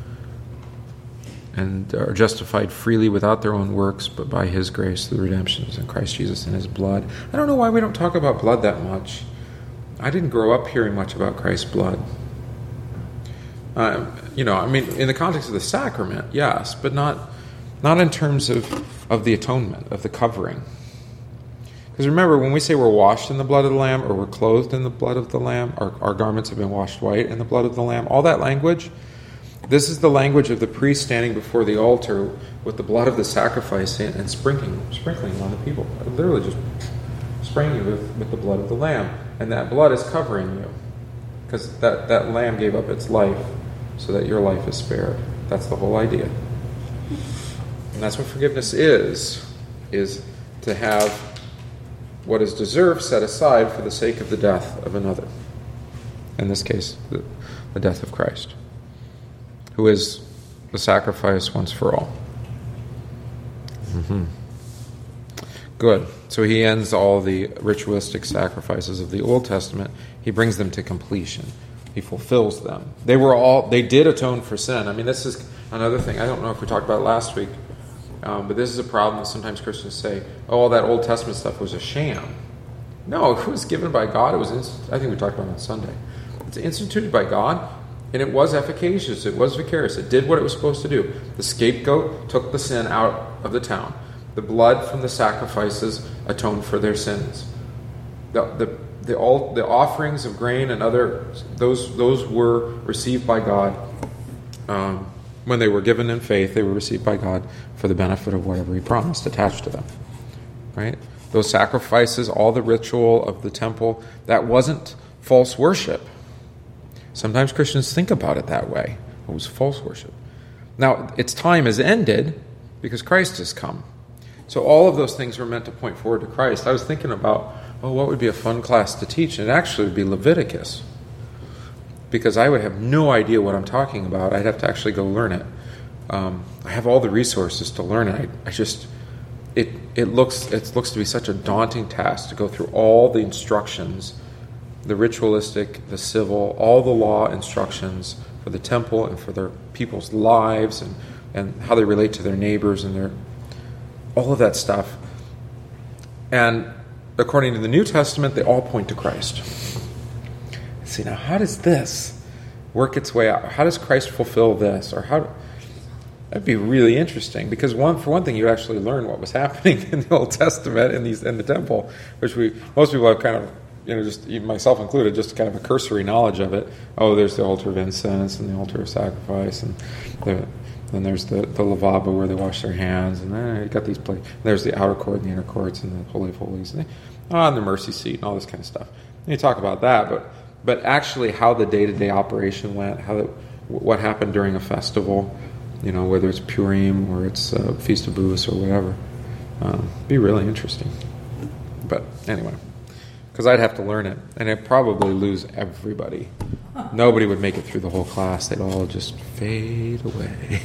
and are justified freely without their own works, but by His grace through the redemption in Christ Jesus and His blood. I don't know why we don't talk about blood that much. I didn't grow up hearing much about Christ's blood. In the context of the sacrament, yes, but not in terms of the atonement, of the covering. Because remember, when we say we're washed in the blood of the Lamb, or we're clothed in the blood of the Lamb, our garments have been washed white in the blood of the Lamb, all that language, this is the language of the priest standing before the altar with the blood of the sacrifice and sprinkling on the people. Literally just spraying you with the blood of the Lamb. And that blood is covering you. Because that Lamb gave up its life so that your life is spared. That's the whole idea. And that's what forgiveness is to have what is deserved set aside for the sake of the death of another. In this case, the death of Christ, who is the sacrifice once for all. Mm-hmm. Good. So he ends all the ritualistic sacrifices of the Old Testament. He brings them to completion. He fulfills them. They did atone for sin. I mean, this is another thing. I don't know if we talked about it last week, but this is a problem that sometimes Christians say, oh, all that Old Testament stuff was a sham. No, it was given by God. I think we talked about it on Sunday. It's instituted by God, and it was efficacious. It was vicarious. It did what it was supposed to do. The scapegoat took the sin out of the town. The blood from the sacrifices atoned for their sins. The offerings of grain and other those were received by God when they were given in faith. They were received by God for the benefit of whatever He promised attached to them. Right? Those sacrifices, all the ritual of the temple, that wasn't false worship. Sometimes Christians think about it that way. It was false worship. Now, its time has ended because Christ has come. So all of those things were meant to point forward to Christ. I was thinking about, what would be a fun class to teach? And it actually would be Leviticus. Because I would have no idea what I'm talking about. I'd have to actually go learn it. I have all the resources to learn it. It looks to be such a daunting task to go through all the instructions, the ritualistic, the civil, all the law instructions for the temple and for their people's lives and how they relate to their neighbors and all of that stuff. And according to the New Testament, they all point to Christ. See, now how does this work its way out? How does Christ fulfill this? That'd be really interesting, because for one thing, you actually learn what was happening in the Old Testament in the temple, which most people have kind of, just myself included, just kind of a cursory knowledge of it. Oh, there's the altar of incense and the altar of sacrifice, and then there's the lavabo where they wash their hands, and then you got these places. There's the outer court and the inner courts and the Holy of Holies, and the mercy seat and all this kind of stuff. And you talk about that, but actually how the day-to-day operation went, what happened during a festival, whether it's Purim or it's Feast of Booths or whatever, be really interesting. But anyway, because I'd have to learn it, and I'd probably lose everybody. Nobody would make it through the whole class. They'd all just fade away.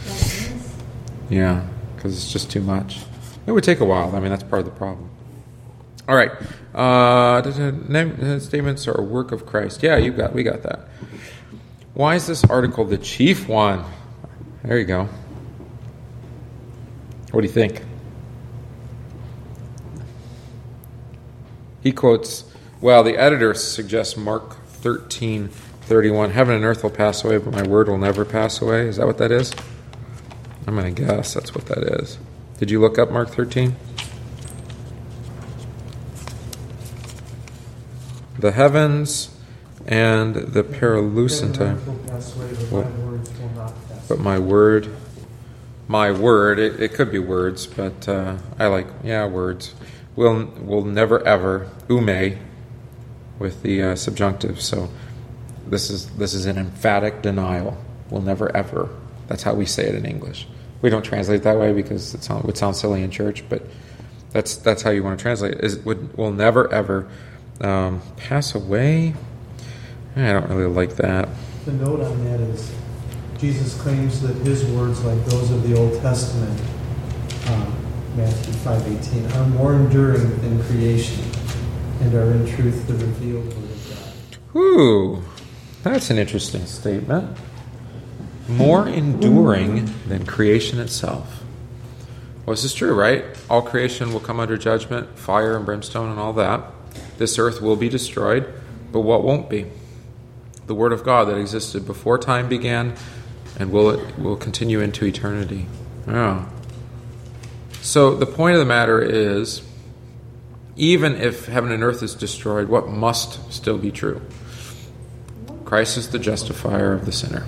Yeah, because it's just too much. It would take a while. I mean, that's part of the problem. All right. Statements are a work of Christ. Yeah, we got that. Why is this article the chief one? There you go. What do you think? He quotes, the editor suggests Mark 13:31. Heaven and earth will pass away, but my word will never pass away. Is that what that is? I'm going to guess that's what that is. Did you look up Mark 13? The heavens and the perilucentum. But my word, it could be words, but I like, words, will never ever, ume, with the subjunctive. So this is an emphatic denial. Will never ever. That's how we say it in English. We don't translate that way because it would sound silly in church, but that's how you want to translate it. Will never ever pass away. I don't really like that. The note on that is Jesus claims that his words, like those of the Old Testament, Matthew 5:18, are more enduring than creation and are in truth the revealed word of God. Ooh, that's an interesting statement. More enduring than creation itself. Well, this is true, right? All creation will come under judgment, fire and brimstone and all that. This earth will be destroyed, but what won't be? The Word of God that existed before time began and will continue into eternity. Yeah. So the point of the matter is, Even if heaven and earth is destroyed, what must still be true? Christ is the justifier of the sinner.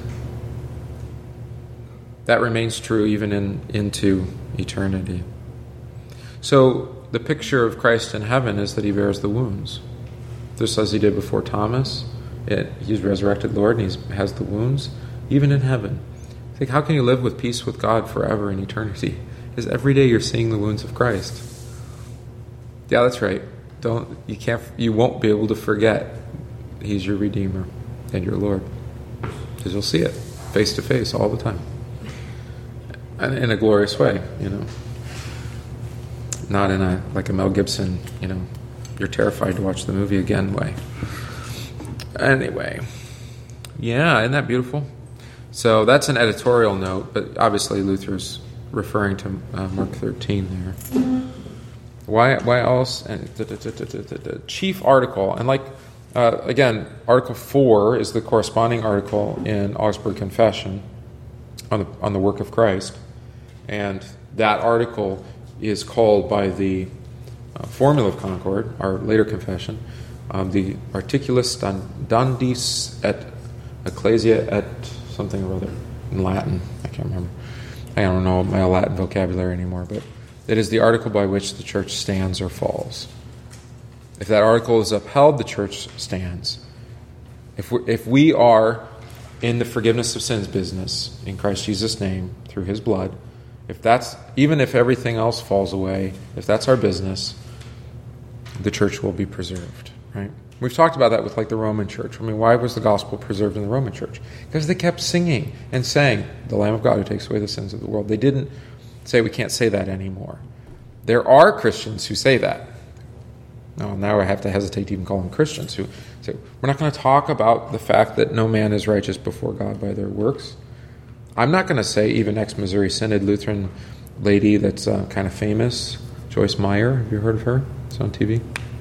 That remains true even into eternity. So the picture of Christ in heaven is that he bears the wounds. Just as he did before Thomas, he's resurrected Lord and he has the wounds, even in heaven. Think, how can you live with peace with God forever in eternity? Because every day you're seeing the wounds of Christ. Yeah, that's right. You won't be able to forget he's your Redeemer and your Lord. Because you'll see it face to face all the time. And in a glorious way, Not in a Mel Gibson, you're terrified to watch the movie again way. Anyway. Yeah, isn't that beautiful? So that's an editorial note, but obviously Luther's referring to Mark 13 there. Why else? And the chief article, and again, Article 4 is the corresponding article in Augsburg Confession on the work of Christ, and that article is called by the Formula of Concord, our later confession, the Articulus Dandis et Ecclesia et something or other in Latin. I can't remember. I don't know my Latin vocabulary anymore, but it is the article by which the church stands or falls. If that article is upheld, the church stands. If we are in the forgiveness of sins business in Christ Jesus' name through his blood, even if everything else falls away, if that's our business, the church will be preserved, right? We've talked about that with the Roman church. Why was the gospel preserved in the Roman church? Because they kept singing and saying, the Lamb of God who takes away the sins of the world. They didn't say we can't say that anymore. There are Christians who say that. Now I have to hesitate to even call them Christians who say, we're not going to talk about the fact that no man is righteous before God by their works. I'm not going to say even ex-Missouri Synod Lutheran lady that's kind of famous, Joyce Meyer. Have you heard of her? It's on TV.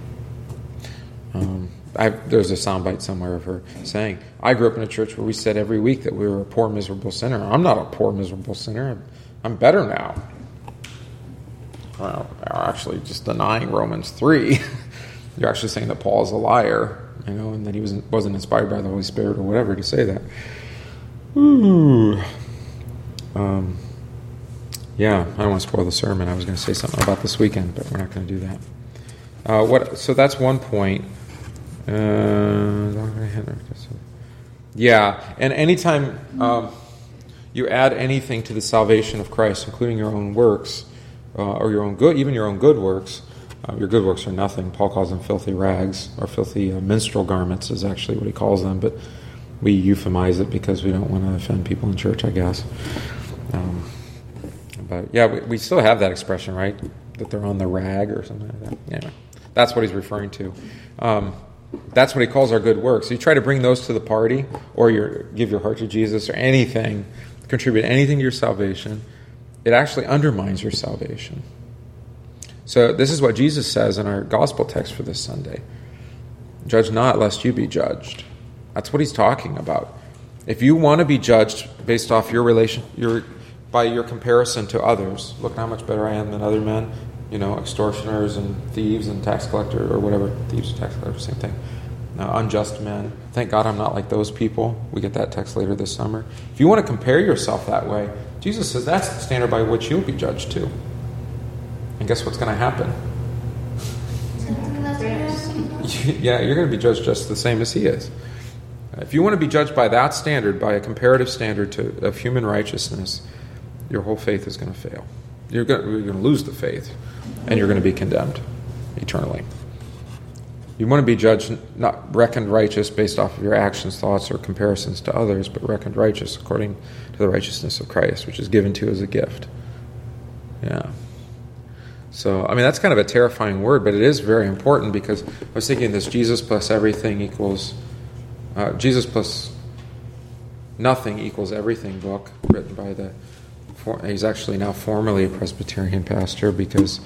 There's a soundbite somewhere of her saying, I grew up in a church where we said every week that we were a poor, miserable sinner. I'm not a poor, miserable sinner. I'm better now. Well, they're actually just denying Romans 3. You're actually saying that Paul is a liar, and that he wasn't inspired by the Holy Spirit or whatever to say that. Ooh. Yeah, I don't want to spoil the sermon. I was going to say something about this weekend, but we're not going to do that. So that's one point. Yeah, and anytime you add anything to the salvation of Christ, including your own works, or your own good, even your own good works, your good works are nothing. Paul calls them filthy rags, or filthy minstrel garments is actually what he calls them, but we euphemize it because we don't want to offend people in church, I guess. But yeah, we still have that expression, right? That they're on the rag or something like that. Anyway, that's what he's referring to. That's what he calls our good works. You try to bring those to the party, or give your heart to Jesus, or anything, contribute anything to your salvation, it actually undermines your salvation. So this is what Jesus says in our gospel text for this Sunday. Judge not, lest you be judged. That's what he's talking about. If you want to be judged based off by your comparison to others, look how much better I am than other men, extortioners and thieves and tax collectors, or whatever, thieves and tax collectors, same thing. Unjust men. Thank God I'm not like those people. We get that text later this summer. If you want to compare yourself that way, Jesus says that's the standard by which you'll be judged too. And guess what's going to happen? Yeah, you're going to be judged just the same as he is. If you want to be judged by that standard, by a comparative standard of human righteousness, your whole faith is going to fail. You're going to lose the faith, and you're going to be condemned eternally. You want to be judged, not reckoned righteous based off of your actions, thoughts, or comparisons to others, but reckoned righteous according to the righteousness of Christ, which is given to you as a gift. Yeah. So, that's kind of a terrifying word, but it is very important, because I was thinking this Jesus plus everything equals, Jesus plus nothing equals everything book, written by he's actually now formerly a Presbyterian pastor, because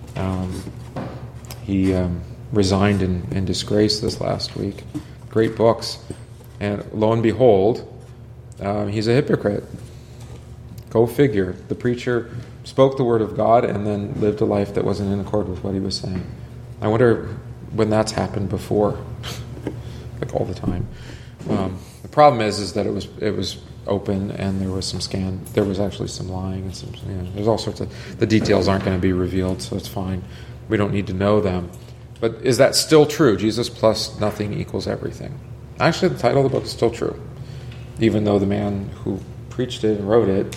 he resigned in disgrace this last week. Great books. And lo and behold, he's a hypocrite. Go figure. The preacher spoke the word of God and then lived a life that wasn't in accord with what he was saying. I wonder when that's happened before, like all the time. The problem is that it was open, and there was some there was actually some lying, and some, there's all sorts of, the details aren't going to be revealed, so it's fine. We don't need to know them. But is that still true? Jesus plus nothing equals everything. Actually, the title of the book is still true, even though the man who preached it and wrote it,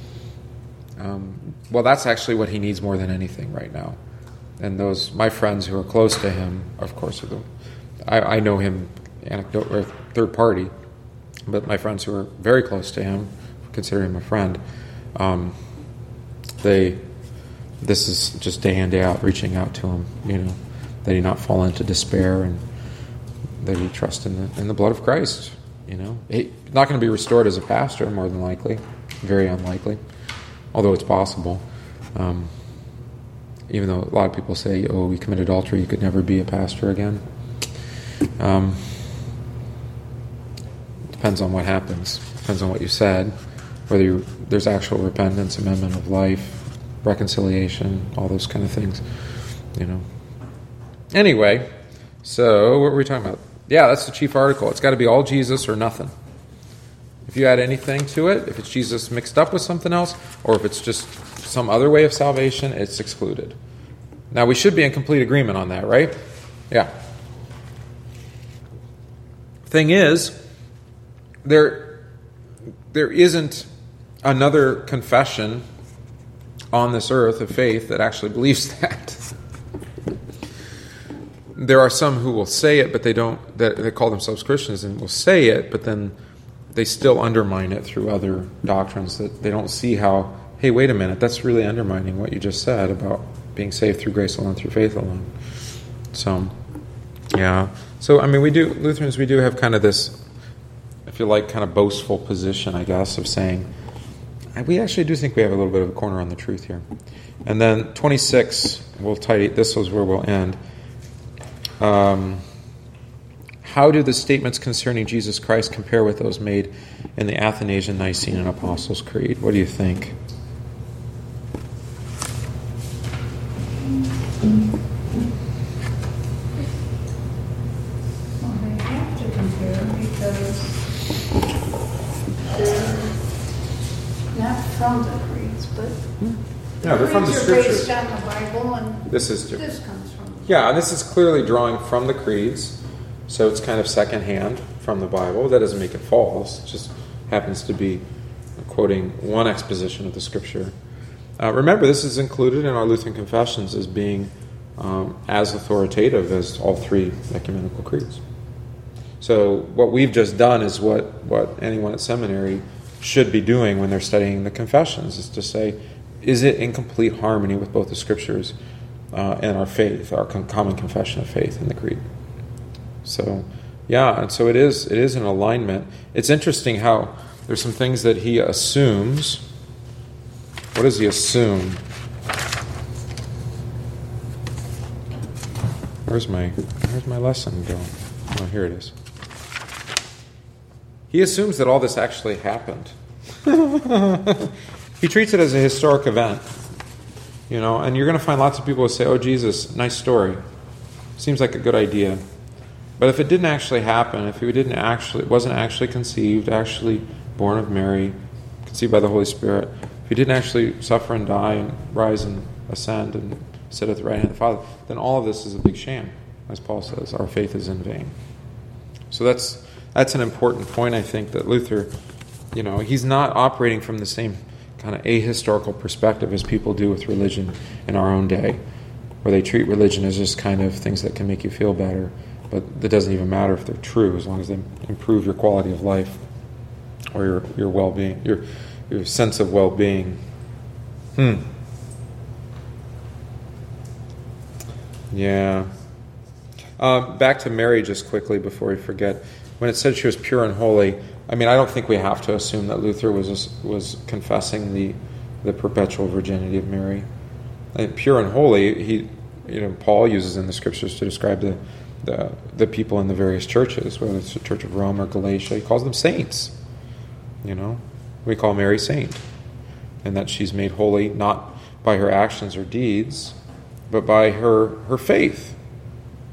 well, that's actually what he needs more than anything right now. And my friends who are close to him, of course, I know him anecdote or third party, but my friends who are very close to him, consider him a friend, this is just day in, day out, reaching out to him, that he not fall into despair, and that he trust in the blood of Christ. He's not going to be restored as a pastor, more than likely, very unlikely, although it's possible. Even though a lot of people say, you commit adultery, you could never be a pastor again. Depends on what happens. Depends on what you said, whether there's actual repentance, amendment of life, reconciliation, all those kind of things. Anyway, so what were we talking about? Yeah, that's the chief article. It's got to be all Jesus or nothing. If you add anything to it, if it's Jesus mixed up with something else, or if it's just some other way of salvation, it's excluded. Now, we should be in complete agreement on that, right? Yeah. Thing is, there isn't another confession on this earth of faith that actually believes that. There are some who will say it, but they don't. They call themselves Christians and will say it, but then they still undermine it through other doctrines that they don't see how, hey, wait a minute, that's really undermining what you just said about being saved through grace alone, through faith alone. So, yeah. So, Lutherans, we do have kind of this, if you like, kind of boastful position, I guess, of saying, we actually do think we have a little bit of a corner on the truth here. And then 26, this is where we'll end. How do the statements concerning Jesus Christ compare with those made in the Athanasian, Nicene, and Apostles' Creed? What do you think? Well, they have to compare because they're not from the creeds, but they're from the creeds are Scriptures. based on the Bible, and This is true. this comes from. Yeah, and this is clearly drawing from the creeds, so it's kind of secondhand from the Bible. That doesn't make it false. It just happens to be quoting one exposition of the Scripture. Remember, this is included in our Lutheran confessions as being as authoritative as all three ecumenical creeds. So what we've just done is what anyone at seminary should be doing when they're studying the confessions, is to say, is it in complete harmony with both the Scriptures and our faith, our common confession of faith in the creed? So, yeah, and so it is an alignment. It's interesting how there's some things that he assumes. What does he assume? Where's my lesson go? Oh, here it is. He assumes that all this actually happened. He treats it as a historic event. And you're going to find lots of people who say, oh, Jesus, nice story. Seems like a good idea. But if it didn't actually happen, if it wasn't actually conceived, actually born of Mary, conceived by the Holy Spirit, if he didn't actually suffer and die and rise and ascend and sit at the right hand of the Father, then all of this is a big sham. As Paul says, our faith is in vain. So that's an important point, I think, that Luther, he's not operating from the same kind of ahistorical perspective as people do with religion in our own day, where they treat religion as just kind of things that can make you feel better, but it doesn't even matter if they're true as long as they improve your quality of life or your well-being, your sense of well-being. Yeah. Back to Mary just quickly before we forget. When it said she was pure and holy, I don't think we have to assume that Luther was confessing the perpetual virginity of Mary. Pure and holy, Paul uses in the Scriptures to describe the people in the various churches, whether it's the Church of Rome or Galatia. He calls them saints. We call Mary saint, and that she's made holy not by her actions or deeds, but by her faith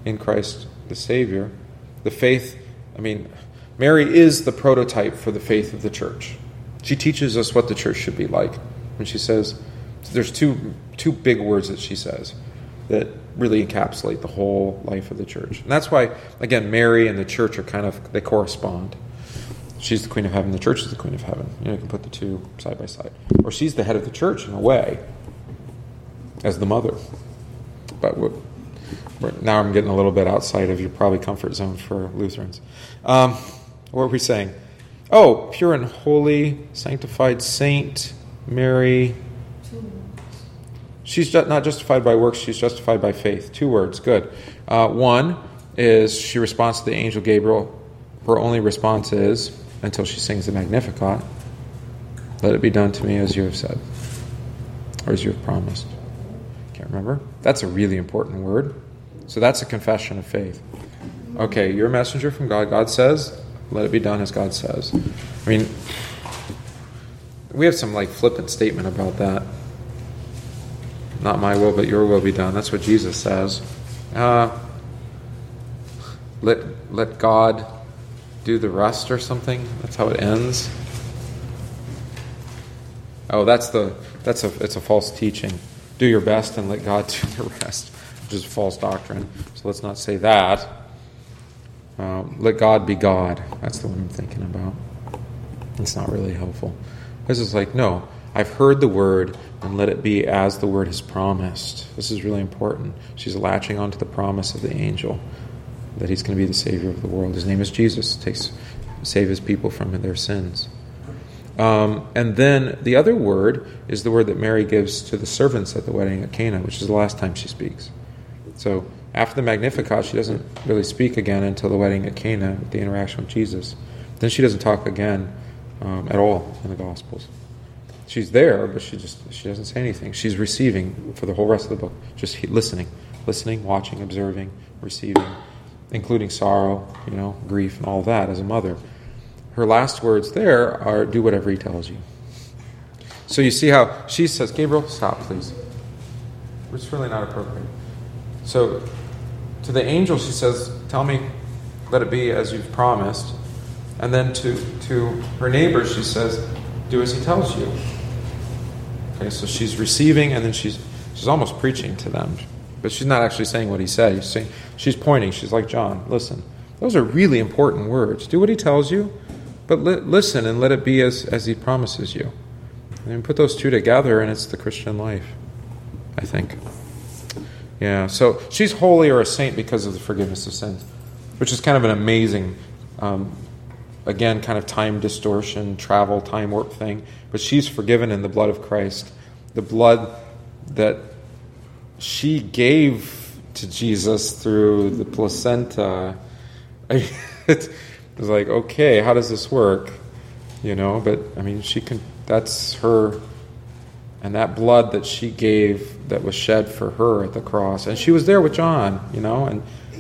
in Christ the Savior. The faith, Mary is the prototype for the faith of the church. She teaches us what the church should be like. When she says, there's two big words that she says that really encapsulate the whole life of the church. And that's why, again, Mary and the church are they correspond. She's the queen of heaven, the church is the queen of heaven. You can put the two side by side. Or she's the head of the church in a way, as the mother. But now I'm getting a little bit outside of your probably comfort zone for Lutherans. What were we saying? Oh, pure and holy, sanctified saint, Mary. She's not justified by works, she's justified by faith. 2 words, good. One is she responds to the angel Gabriel. Her only response is, until she sings the Magnificat, let it be done to me as you have said, or as you have promised. Can't remember. That's a really important word. So that's a confession of faith. Okay, you're a messenger from God. God says, let it be done as God says. We have some flippant statement about that. Not my will, but your will be done. That's what Jesus says. Let God do the rest or something. That's how it ends. Oh, it's a false teaching. Do your best and let God do the rest, which is a false doctrine. So let's not say that. Let God be God. That's the one I'm thinking about. It's not really helpful. This is no, I've heard the word, and let it be as the word has promised. This is really important. She's latching onto the promise of the angel that he's going to be the Savior of the world. His name is Jesus. Save his people from their sins. And then the other word is the word that Mary gives to the servants at the wedding at Cana, which is the last time she speaks. So after the Magnificat, she doesn't really speak again until the wedding at Cana, the interaction with Jesus. Then she doesn't talk again at all in the Gospels. She's there, but she doesn't say anything. She's receiving for the whole rest of the book, just listening, watching, observing, receiving, including sorrow, grief, and all that as a mother. Her last words there are, do whatever he tells you. So you see how she says, Gabriel, stop, please. It's really not appropriate. So to the angel, she says, tell me, let it be as you've promised. And then to her neighbors, she says, do as he tells you. Okay, so she's receiving, and then she's almost preaching to them. But she's not actually saying what he said. She's pointing. She's like John. Listen, those are really important words. Do what he tells you, but listen and let it be as he promises you. And put those two together, and it's the Christian life, I think. Yeah, so she's holy or a saint because of the forgiveness of sins, which is kind of an amazing, again, kind of time distortion, travel, time warp thing. But she's forgiven in the blood of Christ, the blood that she gave to Jesus through the placenta. It was okay, how does this work? But she can. That's her, and that blood that she gave, that was shed for her at the cross, and she was there with John. And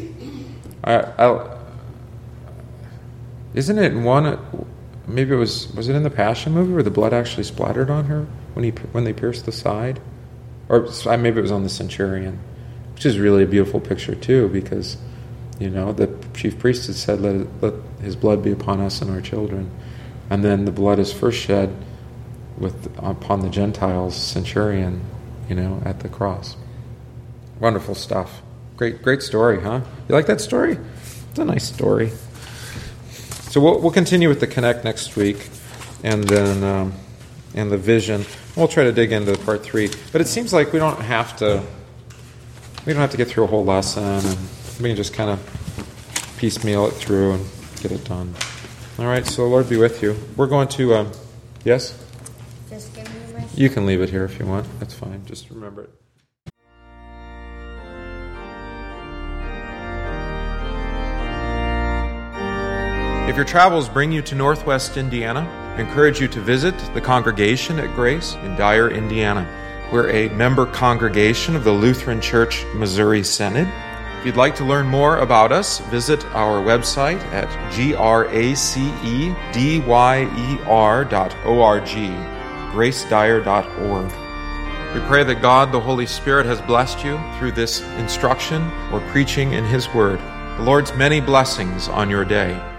isn't it in one? Maybe it was it in the Passion movie where the blood actually splattered on her when they pierced the side? Or maybe it was on the centurion, which is really a beautiful picture too, because the chief priest had said, let his blood be upon us and our children. And then the blood is first shed upon the Gentiles, centurion, at the cross. Wonderful stuff. Great story, huh? You like that story? It's a nice story. So we'll continue with the Connect next week, and then and the vision. We'll try to dig into part 3. But it seems like we don't have to get through a whole lesson, and we can just kind of piecemeal it through and get it done. All right, so the Lord be with you. We're going to, yes? Just give me my... You can leave it here if you want. That's fine. Just remember it. If your travels bring you to Northwest Indiana, I encourage you to visit the congregation at Grace in Dyer, Indiana. We're a member congregation of the Lutheran Church Missouri Synod. If you'd like to learn more about us, visit our website at gracedyer.org, gracedyer.org. We pray that God, the Holy Spirit, has blessed you through this instruction or preaching in His Word. The Lord's many blessings on your day.